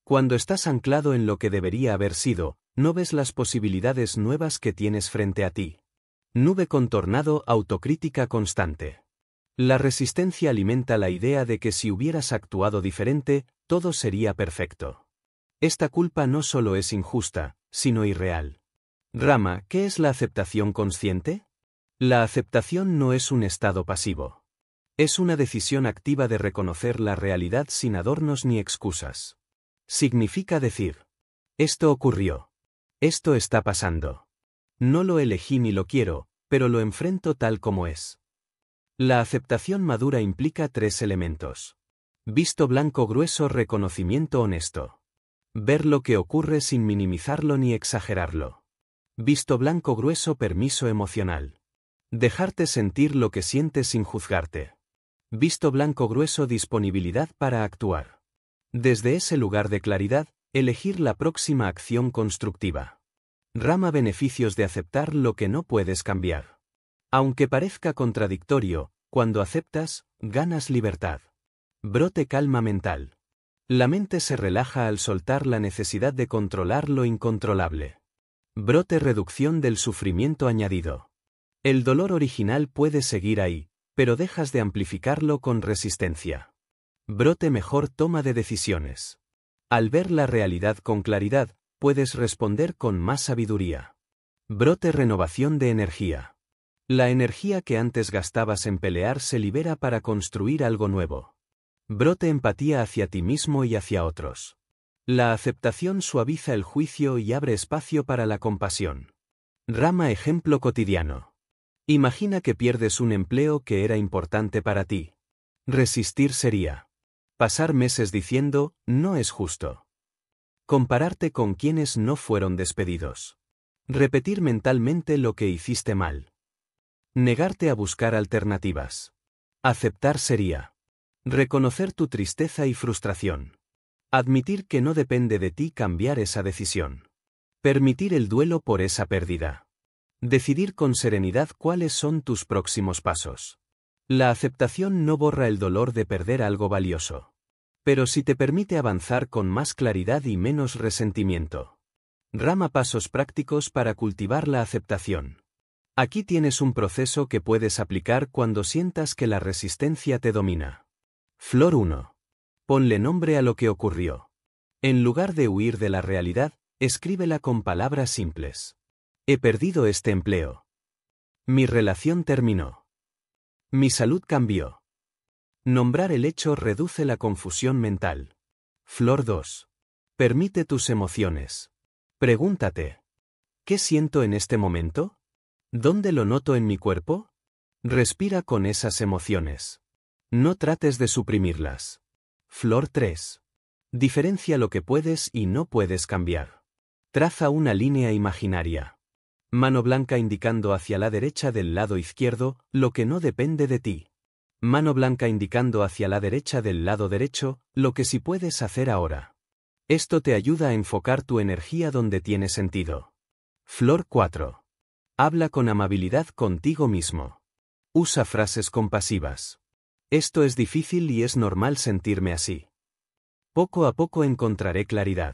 Cuando estás anclado en lo que debería haber sido, no ves las posibilidades nuevas que tienes frente a ti. Nube contornado, autocrítica constante. La resistencia alimenta la idea de que si hubieras actuado diferente, todo sería perfecto. Esta culpa no solo es injusta, sino irreal. Rama, ¿qué es la aceptación consciente? La aceptación no es un estado pasivo. Es una decisión activa de reconocer la realidad sin adornos ni excusas. Significa decir: esto ocurrió. Esto está pasando. No lo elegí ni lo quiero, pero lo enfrento tal como es. La aceptación madura implica tres elementos. Visto blanco grueso, reconocimiento honesto. Ver lo que ocurre sin minimizarlo ni exagerarlo. Visto blanco grueso, permiso emocional. Dejarte sentir lo que sientes sin juzgarte. Visto blanco grueso, disponibilidad para actuar. Desde ese lugar de claridad, elegir la próxima acción constructiva. Rama, beneficios de aceptar lo que no puedes cambiar. Aunque parezca contradictorio, cuando aceptas, ganas libertad. Brote, calma mental. La mente se relaja al soltar la necesidad de controlar lo incontrolable. Brote, reducción del sufrimiento añadido. El dolor original puede seguir ahí, pero dejas de amplificarlo con resistencia. Brote, mejor toma de decisiones. Al ver la realidad con claridad, puedes responder con más sabiduría. Brote, renovación de energía. La energía que antes gastabas en pelear se libera para construir algo nuevo. Brote, empatía hacia ti mismo y hacia otros. La aceptación suaviza el juicio y abre espacio para la compasión. Rama, ejemplo cotidiano. Imagina que pierdes un empleo que era importante para ti. Resistir sería pasar meses diciendo, no es justo. Compararte con quienes no fueron despedidos. Repetir mentalmente lo que hiciste mal. Negarte a buscar alternativas. Aceptar sería reconocer tu tristeza y frustración. Admitir que no depende de ti cambiar esa decisión. Permitir el duelo por esa pérdida. Decidir con serenidad cuáles son tus próximos pasos. La aceptación no borra el dolor de perder algo valioso. Pero sí te permite avanzar con más claridad y menos resentimiento. Rama, pasos prácticos para cultivar la aceptación. Aquí tienes un proceso que puedes aplicar cuando sientas que la resistencia te domina. Flor uno. Ponle nombre a lo que ocurrió. En lugar de huir de la realidad, escríbela con palabras simples. He perdido este empleo. Mi relación terminó. Mi salud cambió. Nombrar el hecho reduce la confusión mental. Flor dos. Permite tus emociones. Pregúntate: ¿qué siento en este momento? ¿Dónde lo noto en mi cuerpo? Respira con esas emociones. No trates de suprimirlas. Flor tres. Diferencia lo que puedes y no puedes cambiar. Traza una línea imaginaria. Mano blanca indicando hacia la derecha del lado izquierdo, lo que no depende de ti. Mano blanca indicando hacia la derecha del lado derecho, lo que sí puedes hacer ahora. Esto te ayuda a enfocar tu energía donde tiene sentido. Flor cuatro. Habla con amabilidad contigo mismo. Usa frases compasivas. Esto es difícil y es normal sentirme así. Poco a poco encontraré claridad.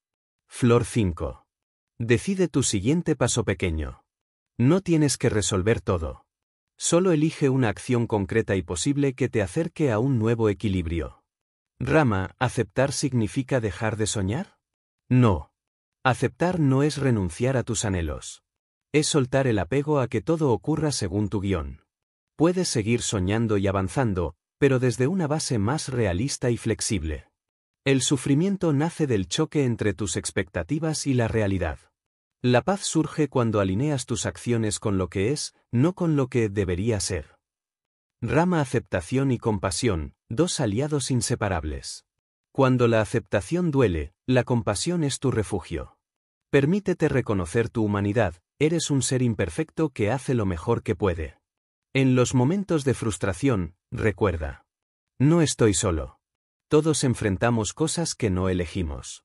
Flor cinco. Decide tu siguiente paso pequeño. No tienes que resolver todo. Solo elige una acción concreta y posible que te acerque a un nuevo equilibrio. Rama, ¿aceptar significa dejar de soñar? No. Aceptar no es renunciar a tus anhelos. Es soltar el apego a que todo ocurra según tu guión. Puedes seguir soñando y avanzando, pero desde una base más realista y flexible. El sufrimiento nace del choque entre tus expectativas y la realidad. La paz surge cuando alineas tus acciones con lo que es, no con lo que debería ser. Rama, aceptación y compasión, dos aliados inseparables. Cuando la aceptación duele, la compasión es tu refugio. Permítete reconocer tu humanidad, eres un ser imperfecto que hace lo mejor que puede. En los momentos de frustración, recuerda: no estoy solo. Todos enfrentamos cosas que no elegimos.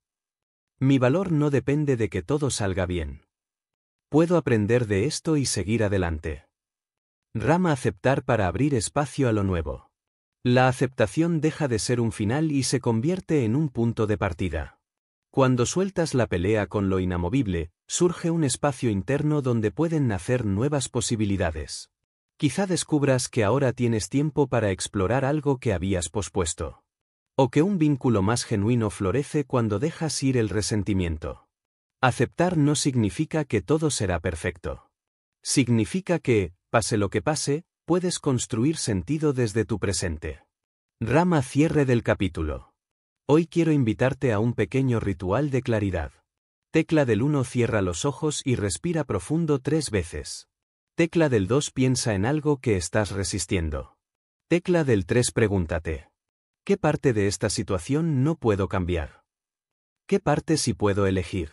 Mi valor no depende de que todo salga bien. Puedo aprender de esto y seguir adelante. Rama, aceptar para abrir espacio a lo nuevo. La aceptación deja de ser un final y se convierte en un punto de partida. Cuando sueltas la pelea con lo inamovible, surge un espacio interno donde pueden nacer nuevas posibilidades. Quizá descubras que ahora tienes tiempo para explorar algo que habías pospuesto. O que un vínculo más genuino florece cuando dejas ir el resentimiento. Aceptar no significa que todo será perfecto. Significa que, pase lo que pase, puedes construir sentido desde tu presente. Rama cierre del capítulo. Hoy quiero invitarte a un pequeño ritual de claridad. Tecla del uno cierra los ojos y respira profundo tres veces. Tecla del dos piensa en algo que estás resistiendo. Tecla del tres pregúntate. ¿Qué parte de esta situación no puedo cambiar? ¿Qué parte sí puedo elegir?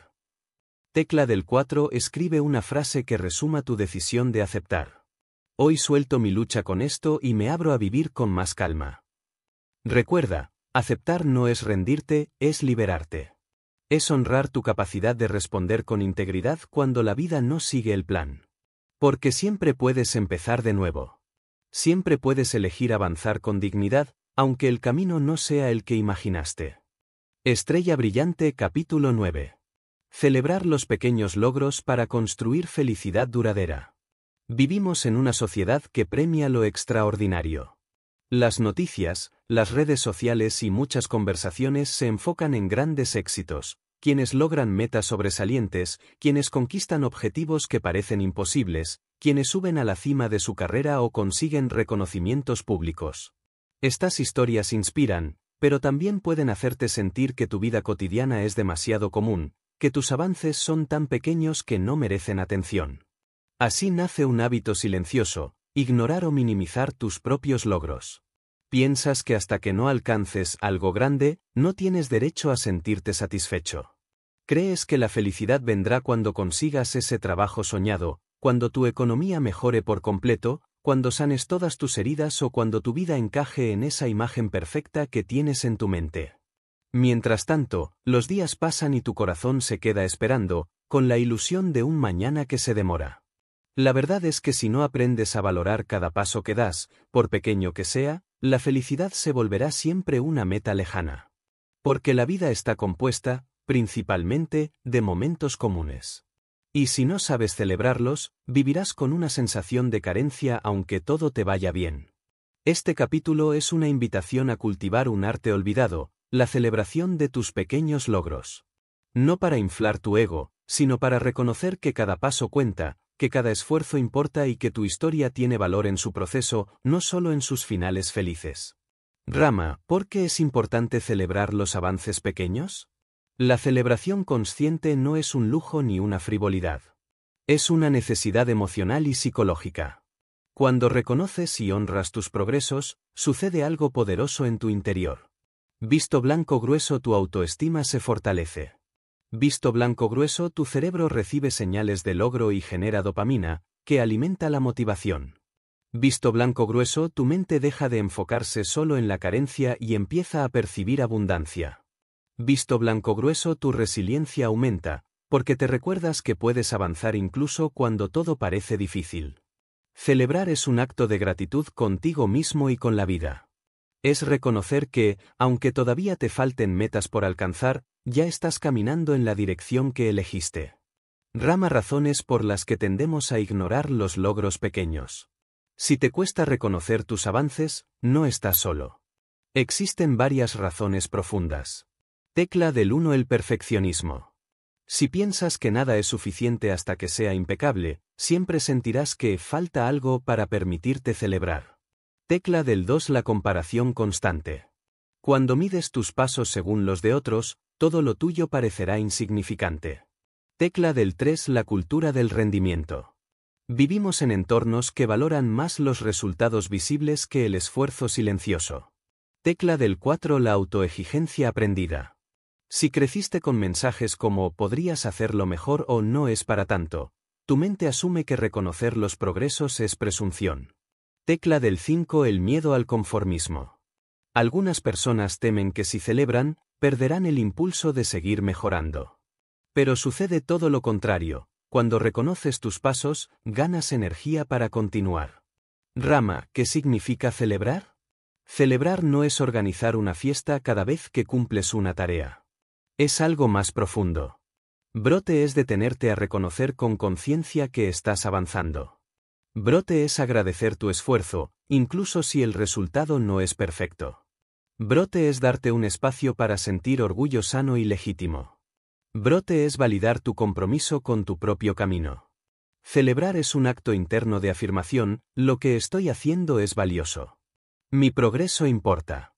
Tecla del cuatro escribe una frase que resuma tu decisión de aceptar. Hoy suelto mi lucha con esto y me abro a vivir con más calma. Recuerda, aceptar no es rendirte, es liberarte. Es honrar tu capacidad de responder con integridad cuando la vida no sigue el plan. Porque siempre puedes empezar de nuevo. Siempre puedes elegir avanzar con dignidad, aunque el camino no sea el que imaginaste. Estrella brillante capítulo nueve. Celebrar los pequeños logros para construir felicidad duradera. Vivimos en una sociedad que premia lo extraordinario. Las noticias, las redes sociales y muchas conversaciones se enfocan en grandes éxitos, quienes logran metas sobresalientes, quienes conquistan objetivos que parecen imposibles, quienes suben a la cima de su carrera o consiguen reconocimientos públicos. Estas historias inspiran, pero también pueden hacerte sentir que tu vida cotidiana es demasiado común, que tus avances son tan pequeños que no merecen atención. Así nace un hábito silencioso, ignorar o minimizar tus propios logros. Piensas que hasta que no alcances algo grande, no tienes derecho a sentirte satisfecho. Crees que la felicidad vendrá cuando consigas ese trabajo soñado, cuando tu economía mejore por completo, cuando sanes todas tus heridas o cuando tu vida encaje en esa imagen perfecta que tienes en tu mente. Mientras tanto, los días pasan y tu corazón se queda esperando, con la ilusión de un mañana que se demora. La verdad es que si no aprendes a valorar cada paso que das, por pequeño que sea, la felicidad se volverá siempre una meta lejana. Porque la vida está compuesta, principalmente, de momentos comunes. Y si no sabes celebrarlos, vivirás con una sensación de carencia aunque todo te vaya bien. Este capítulo es una invitación a cultivar un arte olvidado, la celebración de tus pequeños logros. No para inflar tu ego, sino para reconocer que cada paso cuenta, que cada esfuerzo importa y que tu historia tiene valor en su proceso, no solo en sus finales felices. Rama, ¿por qué es importante celebrar los avances pequeños? La celebración consciente no es un lujo ni una frivolidad. Es una necesidad emocional y psicológica. Cuando reconoces y honras tus progresos, sucede algo poderoso en tu interior. Visto blanco grueso, tu autoestima se fortalece. Visto blanco grueso, tu cerebro recibe señales de logro y genera dopamina, que alimenta la motivación. Visto blanco grueso, tu mente deja de enfocarse solo en la carencia y empieza a percibir abundancia. Visto blanco grueso, tu resiliencia aumenta, porque te recuerdas que puedes avanzar incluso cuando todo parece difícil. Celebrar es un acto de gratitud contigo mismo y con la vida. Es reconocer que, aunque todavía te falten metas por alcanzar, ya estás caminando en la dirección que elegiste. Rama razones por las que tendemos a ignorar los logros pequeños. Si te cuesta reconocer tus avances, no estás solo. Existen varias razones profundas. Tecla del uno el perfeccionismo. Si piensas que nada es suficiente hasta que sea impecable, siempre sentirás que falta algo para permitirte celebrar. Tecla del dos la comparación constante. Cuando mides tus pasos según los de otros, todo lo tuyo parecerá insignificante. Tecla del tres la cultura del rendimiento. Vivimos en entornos que valoran más los resultados visibles que el esfuerzo silencioso. Tecla del cuatro la autoexigencia aprendida. Si creciste con mensajes como podrías hacerlo mejor o no es para tanto, tu mente asume que reconocer los progresos es presunción. Tecla del cinco el miedo al conformismo. Algunas personas temen que si celebran, perderán el impulso de seguir mejorando. Pero sucede todo lo contrario, cuando reconoces tus pasos, ganas energía para continuar. Rama, ¿qué significa celebrar? Celebrar no es organizar una fiesta cada vez que cumples una tarea. Es algo más profundo. Brote es detenerte a reconocer con conciencia que estás avanzando. Brote es agradecer tu esfuerzo, incluso si el resultado no es perfecto. Brote es darte un espacio para sentir orgullo sano y legítimo. Brote es validar tu compromiso con tu propio camino. Celebrar es un acto interno de afirmación, lo que estoy haciendo es valioso. Mi progreso importa.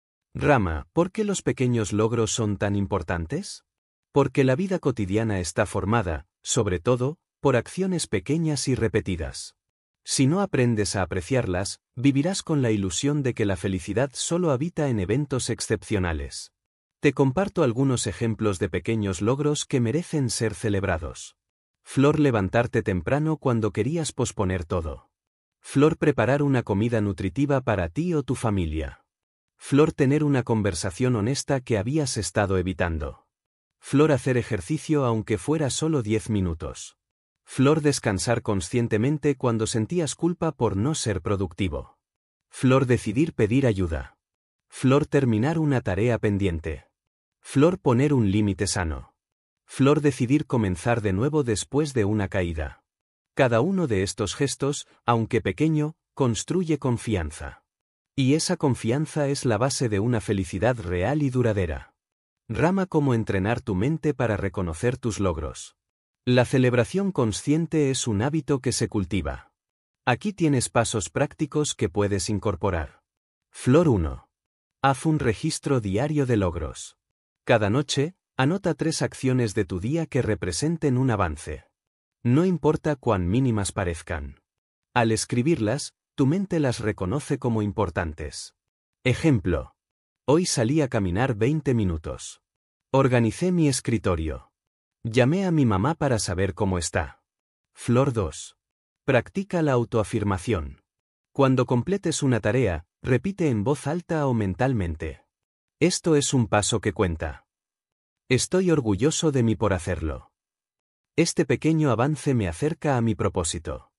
Rama, ¿por qué los pequeños logros son tan importantes? Porque la vida cotidiana está formada, sobre todo, por acciones pequeñas y repetidas. Si no aprendes a apreciarlas, vivirás con la ilusión de que la felicidad solo habita en eventos excepcionales. Te comparto algunos ejemplos de pequeños logros que merecen ser celebrados. Flor, levantarte temprano cuando querías posponer todo. Flor, preparar una comida nutritiva para ti o tu familia. Flor, tener una conversación honesta que habías estado evitando. Flor, hacer ejercicio aunque fuera solo diez minutos. Flor, descansar conscientemente cuando sentías culpa por no ser productivo. Flor, decidir pedir ayuda. Flor, terminar una tarea pendiente. Flor, poner un límite sano. Flor, decidir comenzar de nuevo después de una caída. Cada uno de estos gestos, aunque pequeño, construye confianza. Y esa confianza es la base de una felicidad real y duradera. Rama, cómo entrenar tu mente para reconocer tus logros. La celebración consciente es un hábito que se cultiva. Aquí tienes pasos prácticos que puedes incorporar. Flor uno. Haz un registro diario de logros. Cada noche, anota tres acciones de tu día que representen un avance. No importa cuán mínimas parezcan. Al escribirlas, tu mente las reconoce como importantes. Ejemplo. Hoy salí a caminar veinte minutos. Organicé mi escritorio. Llamé a mi mamá para saber cómo está. Flor dos. Practica la autoafirmación. Cuando completes una tarea, repite en voz alta o mentalmente. Esto es un paso que cuenta. Estoy orgulloso de mí por hacerlo. Este pequeño avance me acerca a mi propósito.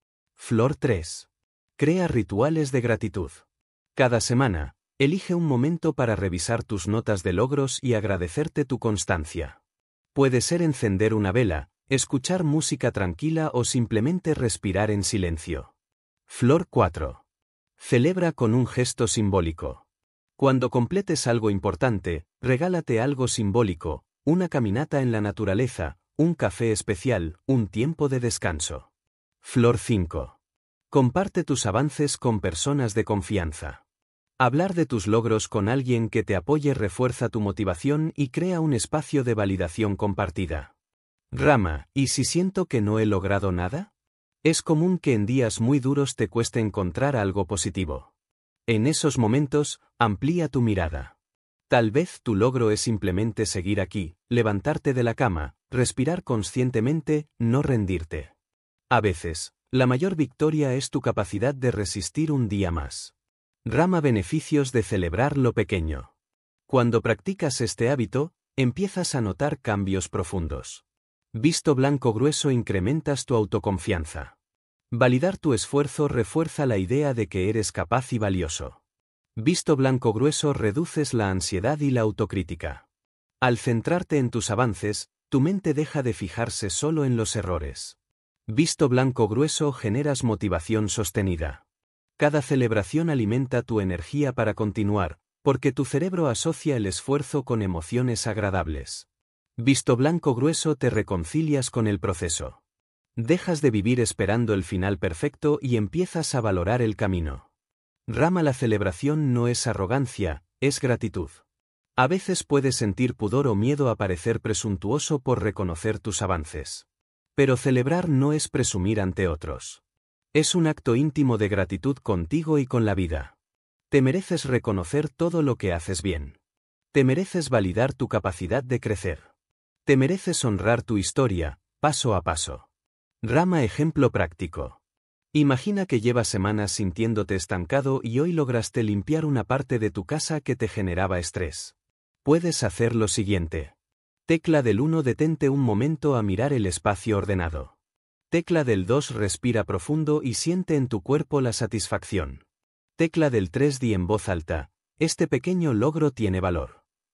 Flor tres. Crea rituales de gratitud. Cada semana, elige un momento para revisar tus notas de logros y agradecerte tu constancia. Puede ser encender una vela, escuchar música tranquila o simplemente respirar en silencio. Flor cuatro. Celebra con un gesto simbólico. Cuando completes algo importante, regálate algo simbólico, una caminata en la naturaleza, un café especial, un tiempo de descanso. Flor cinco. Comparte tus avances con personas de confianza. Hablar de tus logros con alguien que te apoye refuerza tu motivación y crea un espacio de validación compartida. Rama, ¿y si siento que no he logrado nada? Es común que en días muy duros te cueste encontrar algo positivo. En esos momentos, amplía tu mirada. Tal vez tu logro es simplemente seguir aquí, levantarte de la cama, respirar conscientemente, no rendirte. A veces, la mayor victoria es tu capacidad de resistir un día más. Rama, beneficios de celebrar lo pequeño. Cuando practicas este hábito, empiezas a notar cambios profundos. Visto blanco grueso, incrementas tu autoconfianza. Validar tu esfuerzo refuerza la idea de que eres capaz y valioso. Visto blanco grueso, reduces la ansiedad y la autocrítica. Al centrarte en tus avances, tu mente deja de fijarse solo en los errores. Visto blanco grueso, generas motivación sostenida. Cada celebración alimenta tu energía para continuar, porque tu cerebro asocia el esfuerzo con emociones agradables. Visto blanco grueso, te reconcilias con el proceso. Dejas de vivir esperando el final perfecto y empiezas a valorar el camino. Rama, la celebración no es arrogancia, es gratitud. A veces puedes sentir pudor o miedo a parecer presuntuoso por reconocer tus avances. Pero celebrar no es presumir ante otros. Es un acto íntimo de gratitud contigo y con la vida. Te mereces reconocer todo lo que haces bien. Te mereces validar tu capacidad de crecer. Te mereces honrar tu historia, paso a paso. Rama, ejemplo práctico. Imagina que llevas semanas sintiéndote estancado y hoy lograste limpiar una parte de tu casa que te generaba estrés. Puedes hacer lo siguiente. Tecla del uno, detente un momento a mirar el espacio ordenado. Tecla del dos, respira profundo y siente en tu cuerpo la satisfacción. Tecla del tres, di en voz alta, este pequeño logro tiene valor.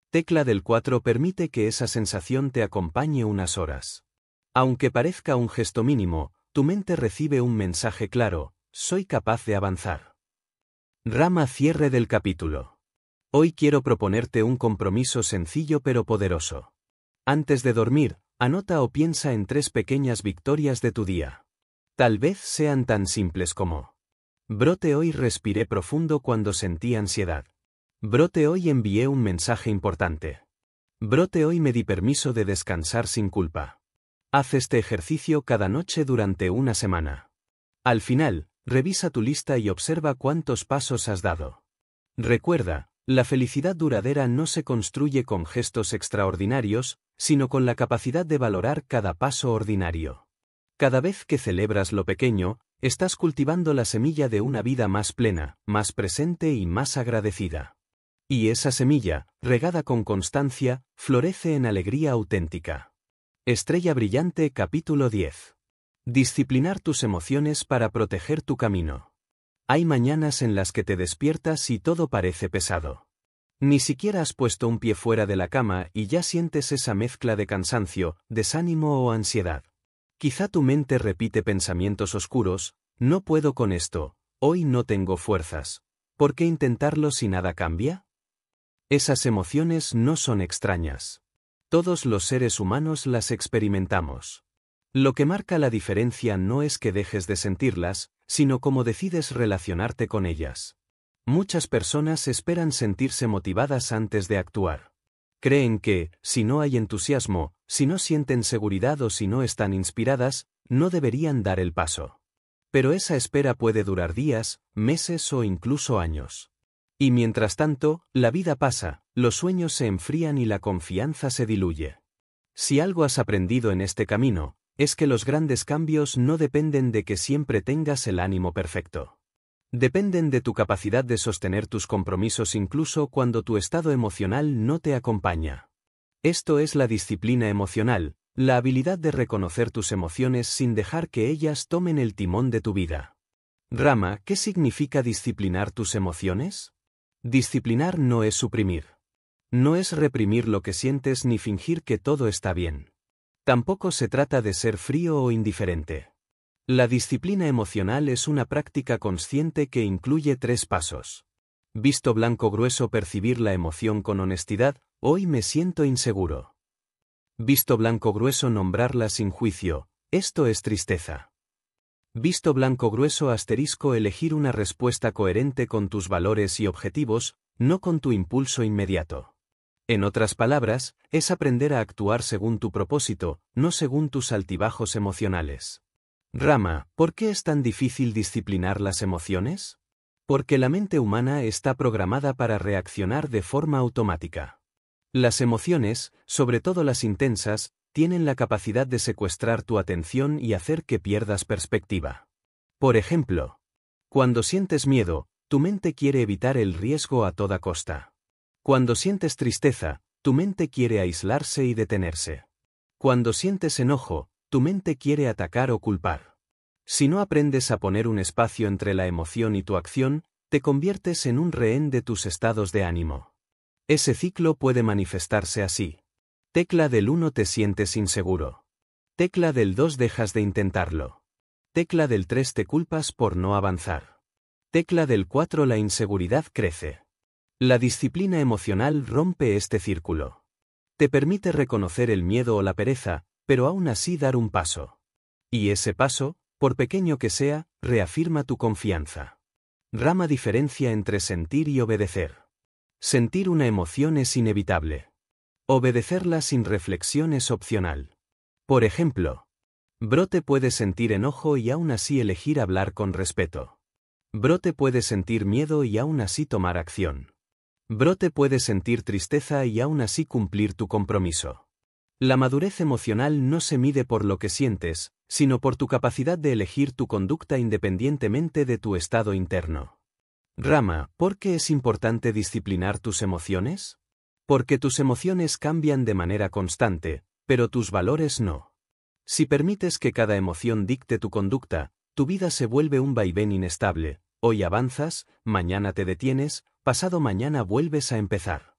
Tecla del cuatro permite que esa sensación te acompañe unas horas. Aunque parezca un gesto mínimo, tu mente recibe un mensaje claro: soy capaz de avanzar. Rama cierre del capítulo. Hoy quiero proponerte un compromiso sencillo pero poderoso. Antes de dormir, anota o piensa en tres pequeñas victorias de tu día. Tal vez sean tan simples como: brote hoy respiré profundo cuando sentí ansiedad. Brote hoy envié un mensaje importante. Brote hoy me di permiso de descansar sin culpa. Haz este ejercicio cada noche durante una semana. Al final, revisa tu lista y observa cuántos pasos has dado. Recuerda, la felicidad duradera no se construye con gestos extraordinarios, sino con la capacidad de valorar cada paso ordinario. Cada vez que celebras lo pequeño, estás cultivando la semilla de una vida más plena, más presente y más agradecida. Y esa semilla, regada con constancia, florece en alegría auténtica. Estrella brillante capítulo diez. Disciplinar tus emociones para proteger tu camino. Hay mañanas en las que te despiertas y todo parece pesado. Ni siquiera has puesto un pie fuera de la cama y ya sientes esa mezcla de cansancio, desánimo o ansiedad. Quizá tu mente repite pensamientos oscuros: no puedo con esto, hoy no tengo fuerzas. ¿Por qué intentarlo si nada cambia? Esas emociones no son extrañas. Todos los seres humanos las experimentamos. Lo que marca la diferencia no es que dejes de sentirlas, sino cómo decides relacionarte con ellas. Muchas personas esperan sentirse motivadas antes de actuar. Creen que, si no hay entusiasmo, si no sienten seguridad o si no están inspiradas, no deberían dar el paso. Pero esa espera puede durar días, meses o incluso años. Y mientras tanto, la vida pasa, los sueños se enfrían y la confianza se diluye. Si algo has aprendido en este camino, es que los grandes cambios no dependen de que siempre tengas el ánimo perfecto. Dependen de tu capacidad de sostener tus compromisos incluso cuando tu estado emocional no te acompaña. Esto es la disciplina emocional, la habilidad de reconocer tus emociones sin dejar que ellas tomen el timón de tu vida. Rama, ¿qué significa disciplinar tus emociones? Disciplinar no es suprimir. No es reprimir lo que sientes ni fingir que todo está bien. Tampoco se trata de ser frío o indiferente. La disciplina emocional es una práctica consciente que incluye tres pasos. Visto blanco grueso: percibir la emoción con honestidad: hoy me siento inseguro. Visto blanco grueso: nombrarla sin juicio: esto es tristeza. Visto blanco grueso asterisco: elegir una respuesta coherente con tus valores y objetivos, no con tu impulso inmediato. En otras palabras, es aprender a actuar según tu propósito, no según tus altibajos emocionales. Rama, ¿por qué es tan difícil disciplinar las emociones? Porque la mente humana está programada para reaccionar de forma automática. Las emociones, sobre todo las intensas, tienen la capacidad de secuestrar tu atención y hacer que pierdas perspectiva. Por ejemplo, cuando sientes miedo, tu mente quiere evitar el riesgo a toda costa. Cuando sientes tristeza, tu mente quiere aislarse y detenerse. Cuando sientes enojo, tu mente quiere atacar o culpar. Si no aprendes a poner un espacio entre la emoción y tu acción, te conviertes en un rehén de tus estados de ánimo. Ese ciclo puede manifestarse así. Tecla del uno: te sientes inseguro. Tecla del dos: dejas de intentarlo. Tecla del tres: te culpas por no avanzar. Tecla del cuatro: la inseguridad crece. La disciplina emocional rompe este círculo. Te permite reconocer el miedo o la pereza, pero aún así dar un paso. Y ese paso, por pequeño que sea, reafirma tu confianza. Rama: diferencia entre sentir y obedecer. Sentir una emoción es inevitable. Obedecerla sin reflexión es opcional. Por ejemplo, Brote puede sentir enojo y aún así elegir hablar con respeto. Brote puede sentir miedo y aún así tomar acción. Brote puede sentir tristeza y aún así cumplir tu compromiso. La madurez emocional no se mide por lo que sientes, sino por tu capacidad de elegir tu conducta independientemente de tu estado interno. Rama, ¿por qué es importante disciplinar tus emociones? Porque tus emociones cambian de manera constante, pero tus valores no. Si permites que cada emoción dicte tu conducta, tu vida se vuelve un vaivén inestable: hoy avanzas, mañana te detienes, pasado mañana vuelves a empezar.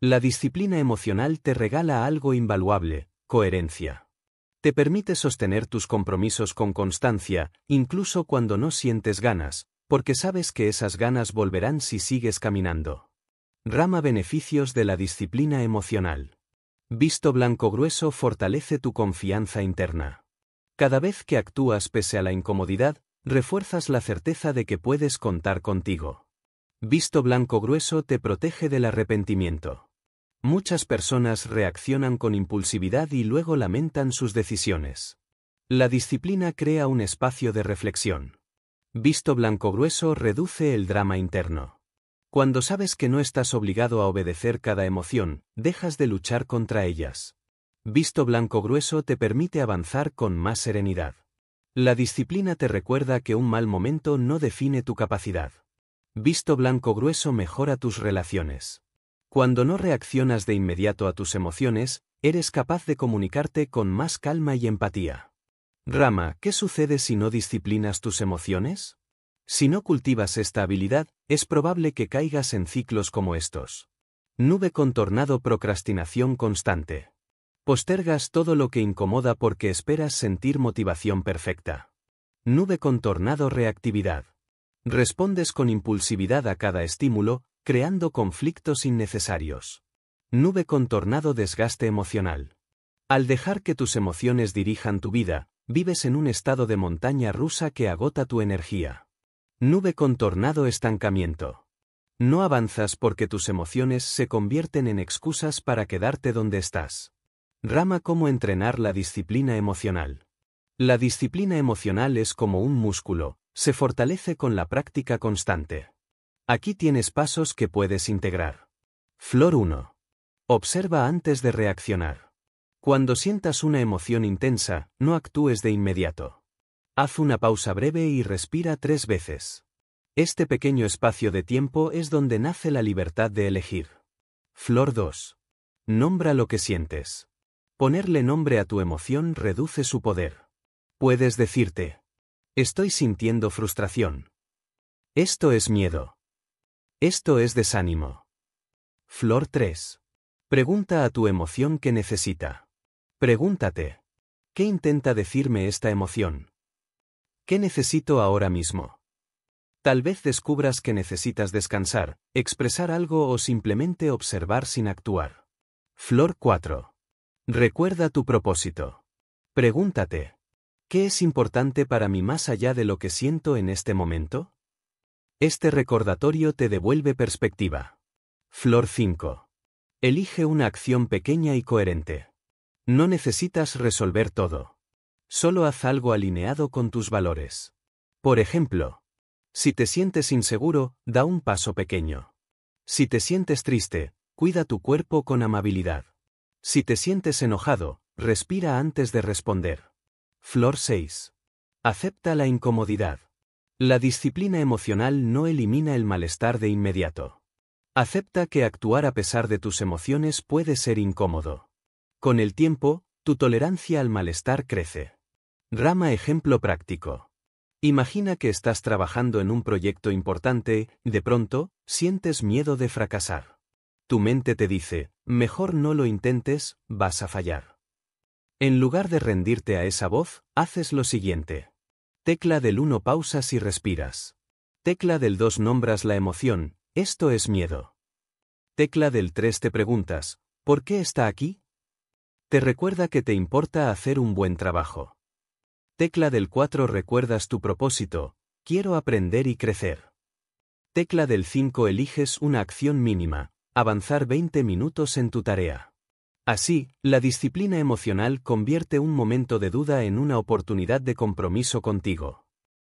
La disciplina emocional te regala algo invaluable: coherencia. Te permite sostener tus compromisos con constancia, incluso cuando no sientes ganas, porque sabes que esas ganas volverán si sigues caminando. Rama: beneficios de la disciplina emocional. Visto blanco grueso fortalece tu confianza interna. Cada vez que actúas pese a la incomodidad, refuerzas la certeza de que puedes contar contigo. Visto blanco grueso te protege del arrepentimiento. Muchas personas reaccionan con impulsividad y luego lamentan sus decisiones. La disciplina crea un espacio de reflexión. Visto blanco grueso reduce el drama interno. Cuando sabes que no estás obligado a obedecer cada emoción, dejas de luchar contra ellas. Visto blanco grueso te permite avanzar con más serenidad. La disciplina te recuerda que un mal momento no define tu capacidad. Visto blanco grueso mejora tus relaciones. Cuando no reaccionas de inmediato a tus emociones, eres capaz de comunicarte con más calma y empatía. Rama: ¿qué sucede si no disciplinas tus emociones? Si no cultivas esta habilidad, es probable que caigas en ciclos como estos. Nube con tornado: procrastinación constante. Postergas todo lo que incomoda porque esperas sentir motivación perfecta. Nube con tornado: reactividad. Respondes con impulsividad a cada estímulo, creando conflictos innecesarios. Nube con tornado: desgaste emocional. Al dejar que tus emociones dirijan tu vida, vives en un estado de montaña rusa que agota tu energía. Nube con tornado: estancamiento. No avanzas porque tus emociones se convierten en excusas para quedarte donde estás. Rama: cómo entrenar la disciplina emocional. La disciplina emocional es como un músculo, se fortalece con la práctica constante. Aquí tienes pasos que puedes integrar. Flor uno. Observa antes de reaccionar. Cuando sientas una emoción intensa, no actúes de inmediato. Haz una pausa breve y respira tres veces. Este pequeño espacio de tiempo es donde nace la libertad de elegir. Flor dos. Nombra lo que sientes. Ponerle nombre a tu emoción reduce su poder. Puedes decirte: estoy sintiendo frustración. Esto es miedo. Esto es desánimo. Flor tres. Pregunta a tu emoción qué necesita. Pregúntate: ¿qué intenta decirme esta emoción? ¿Qué necesito ahora mismo? Tal vez descubras que necesitas descansar, expresar algo o simplemente observar sin actuar. Flor cuatro. Recuerda tu propósito. Pregúntate: ¿qué es importante para mí más allá de lo que siento en este momento? Este recordatorio te devuelve perspectiva. Flor cinco. Elige una acción pequeña y coherente. No necesitas resolver todo. Solo haz algo alineado con tus valores. Por ejemplo, si te sientes inseguro, da un paso pequeño. Si te sientes triste, cuida tu cuerpo con amabilidad. Si te sientes enojado, respira antes de responder. Flor seis. Acepta la incomodidad. La disciplina emocional no elimina el malestar de inmediato. Acepta que actuar a pesar de tus emociones puede ser incómodo. Con el tiempo, tu tolerancia al malestar crece. Rama: ejemplo práctico. Imagina que estás trabajando en un proyecto importante, de pronto, sientes miedo de fracasar. Tu mente te dice: mejor no lo intentes, vas a fallar. En lugar de rendirte a esa voz, haces lo siguiente. Tecla del uno: pausas y respiras. Tecla del dos: nombras la emoción: esto es miedo. Tecla del tres: te preguntas: ¿por qué está aquí? Te recuerda que te importa hacer un buen trabajo. Tecla del cuatro: recuerdas tu propósito: quiero aprender y crecer. Tecla del cinco: eliges una acción mínima: avanzar veinte minutos en tu tarea. Así, la disciplina emocional convierte un momento de duda en una oportunidad de compromiso contigo.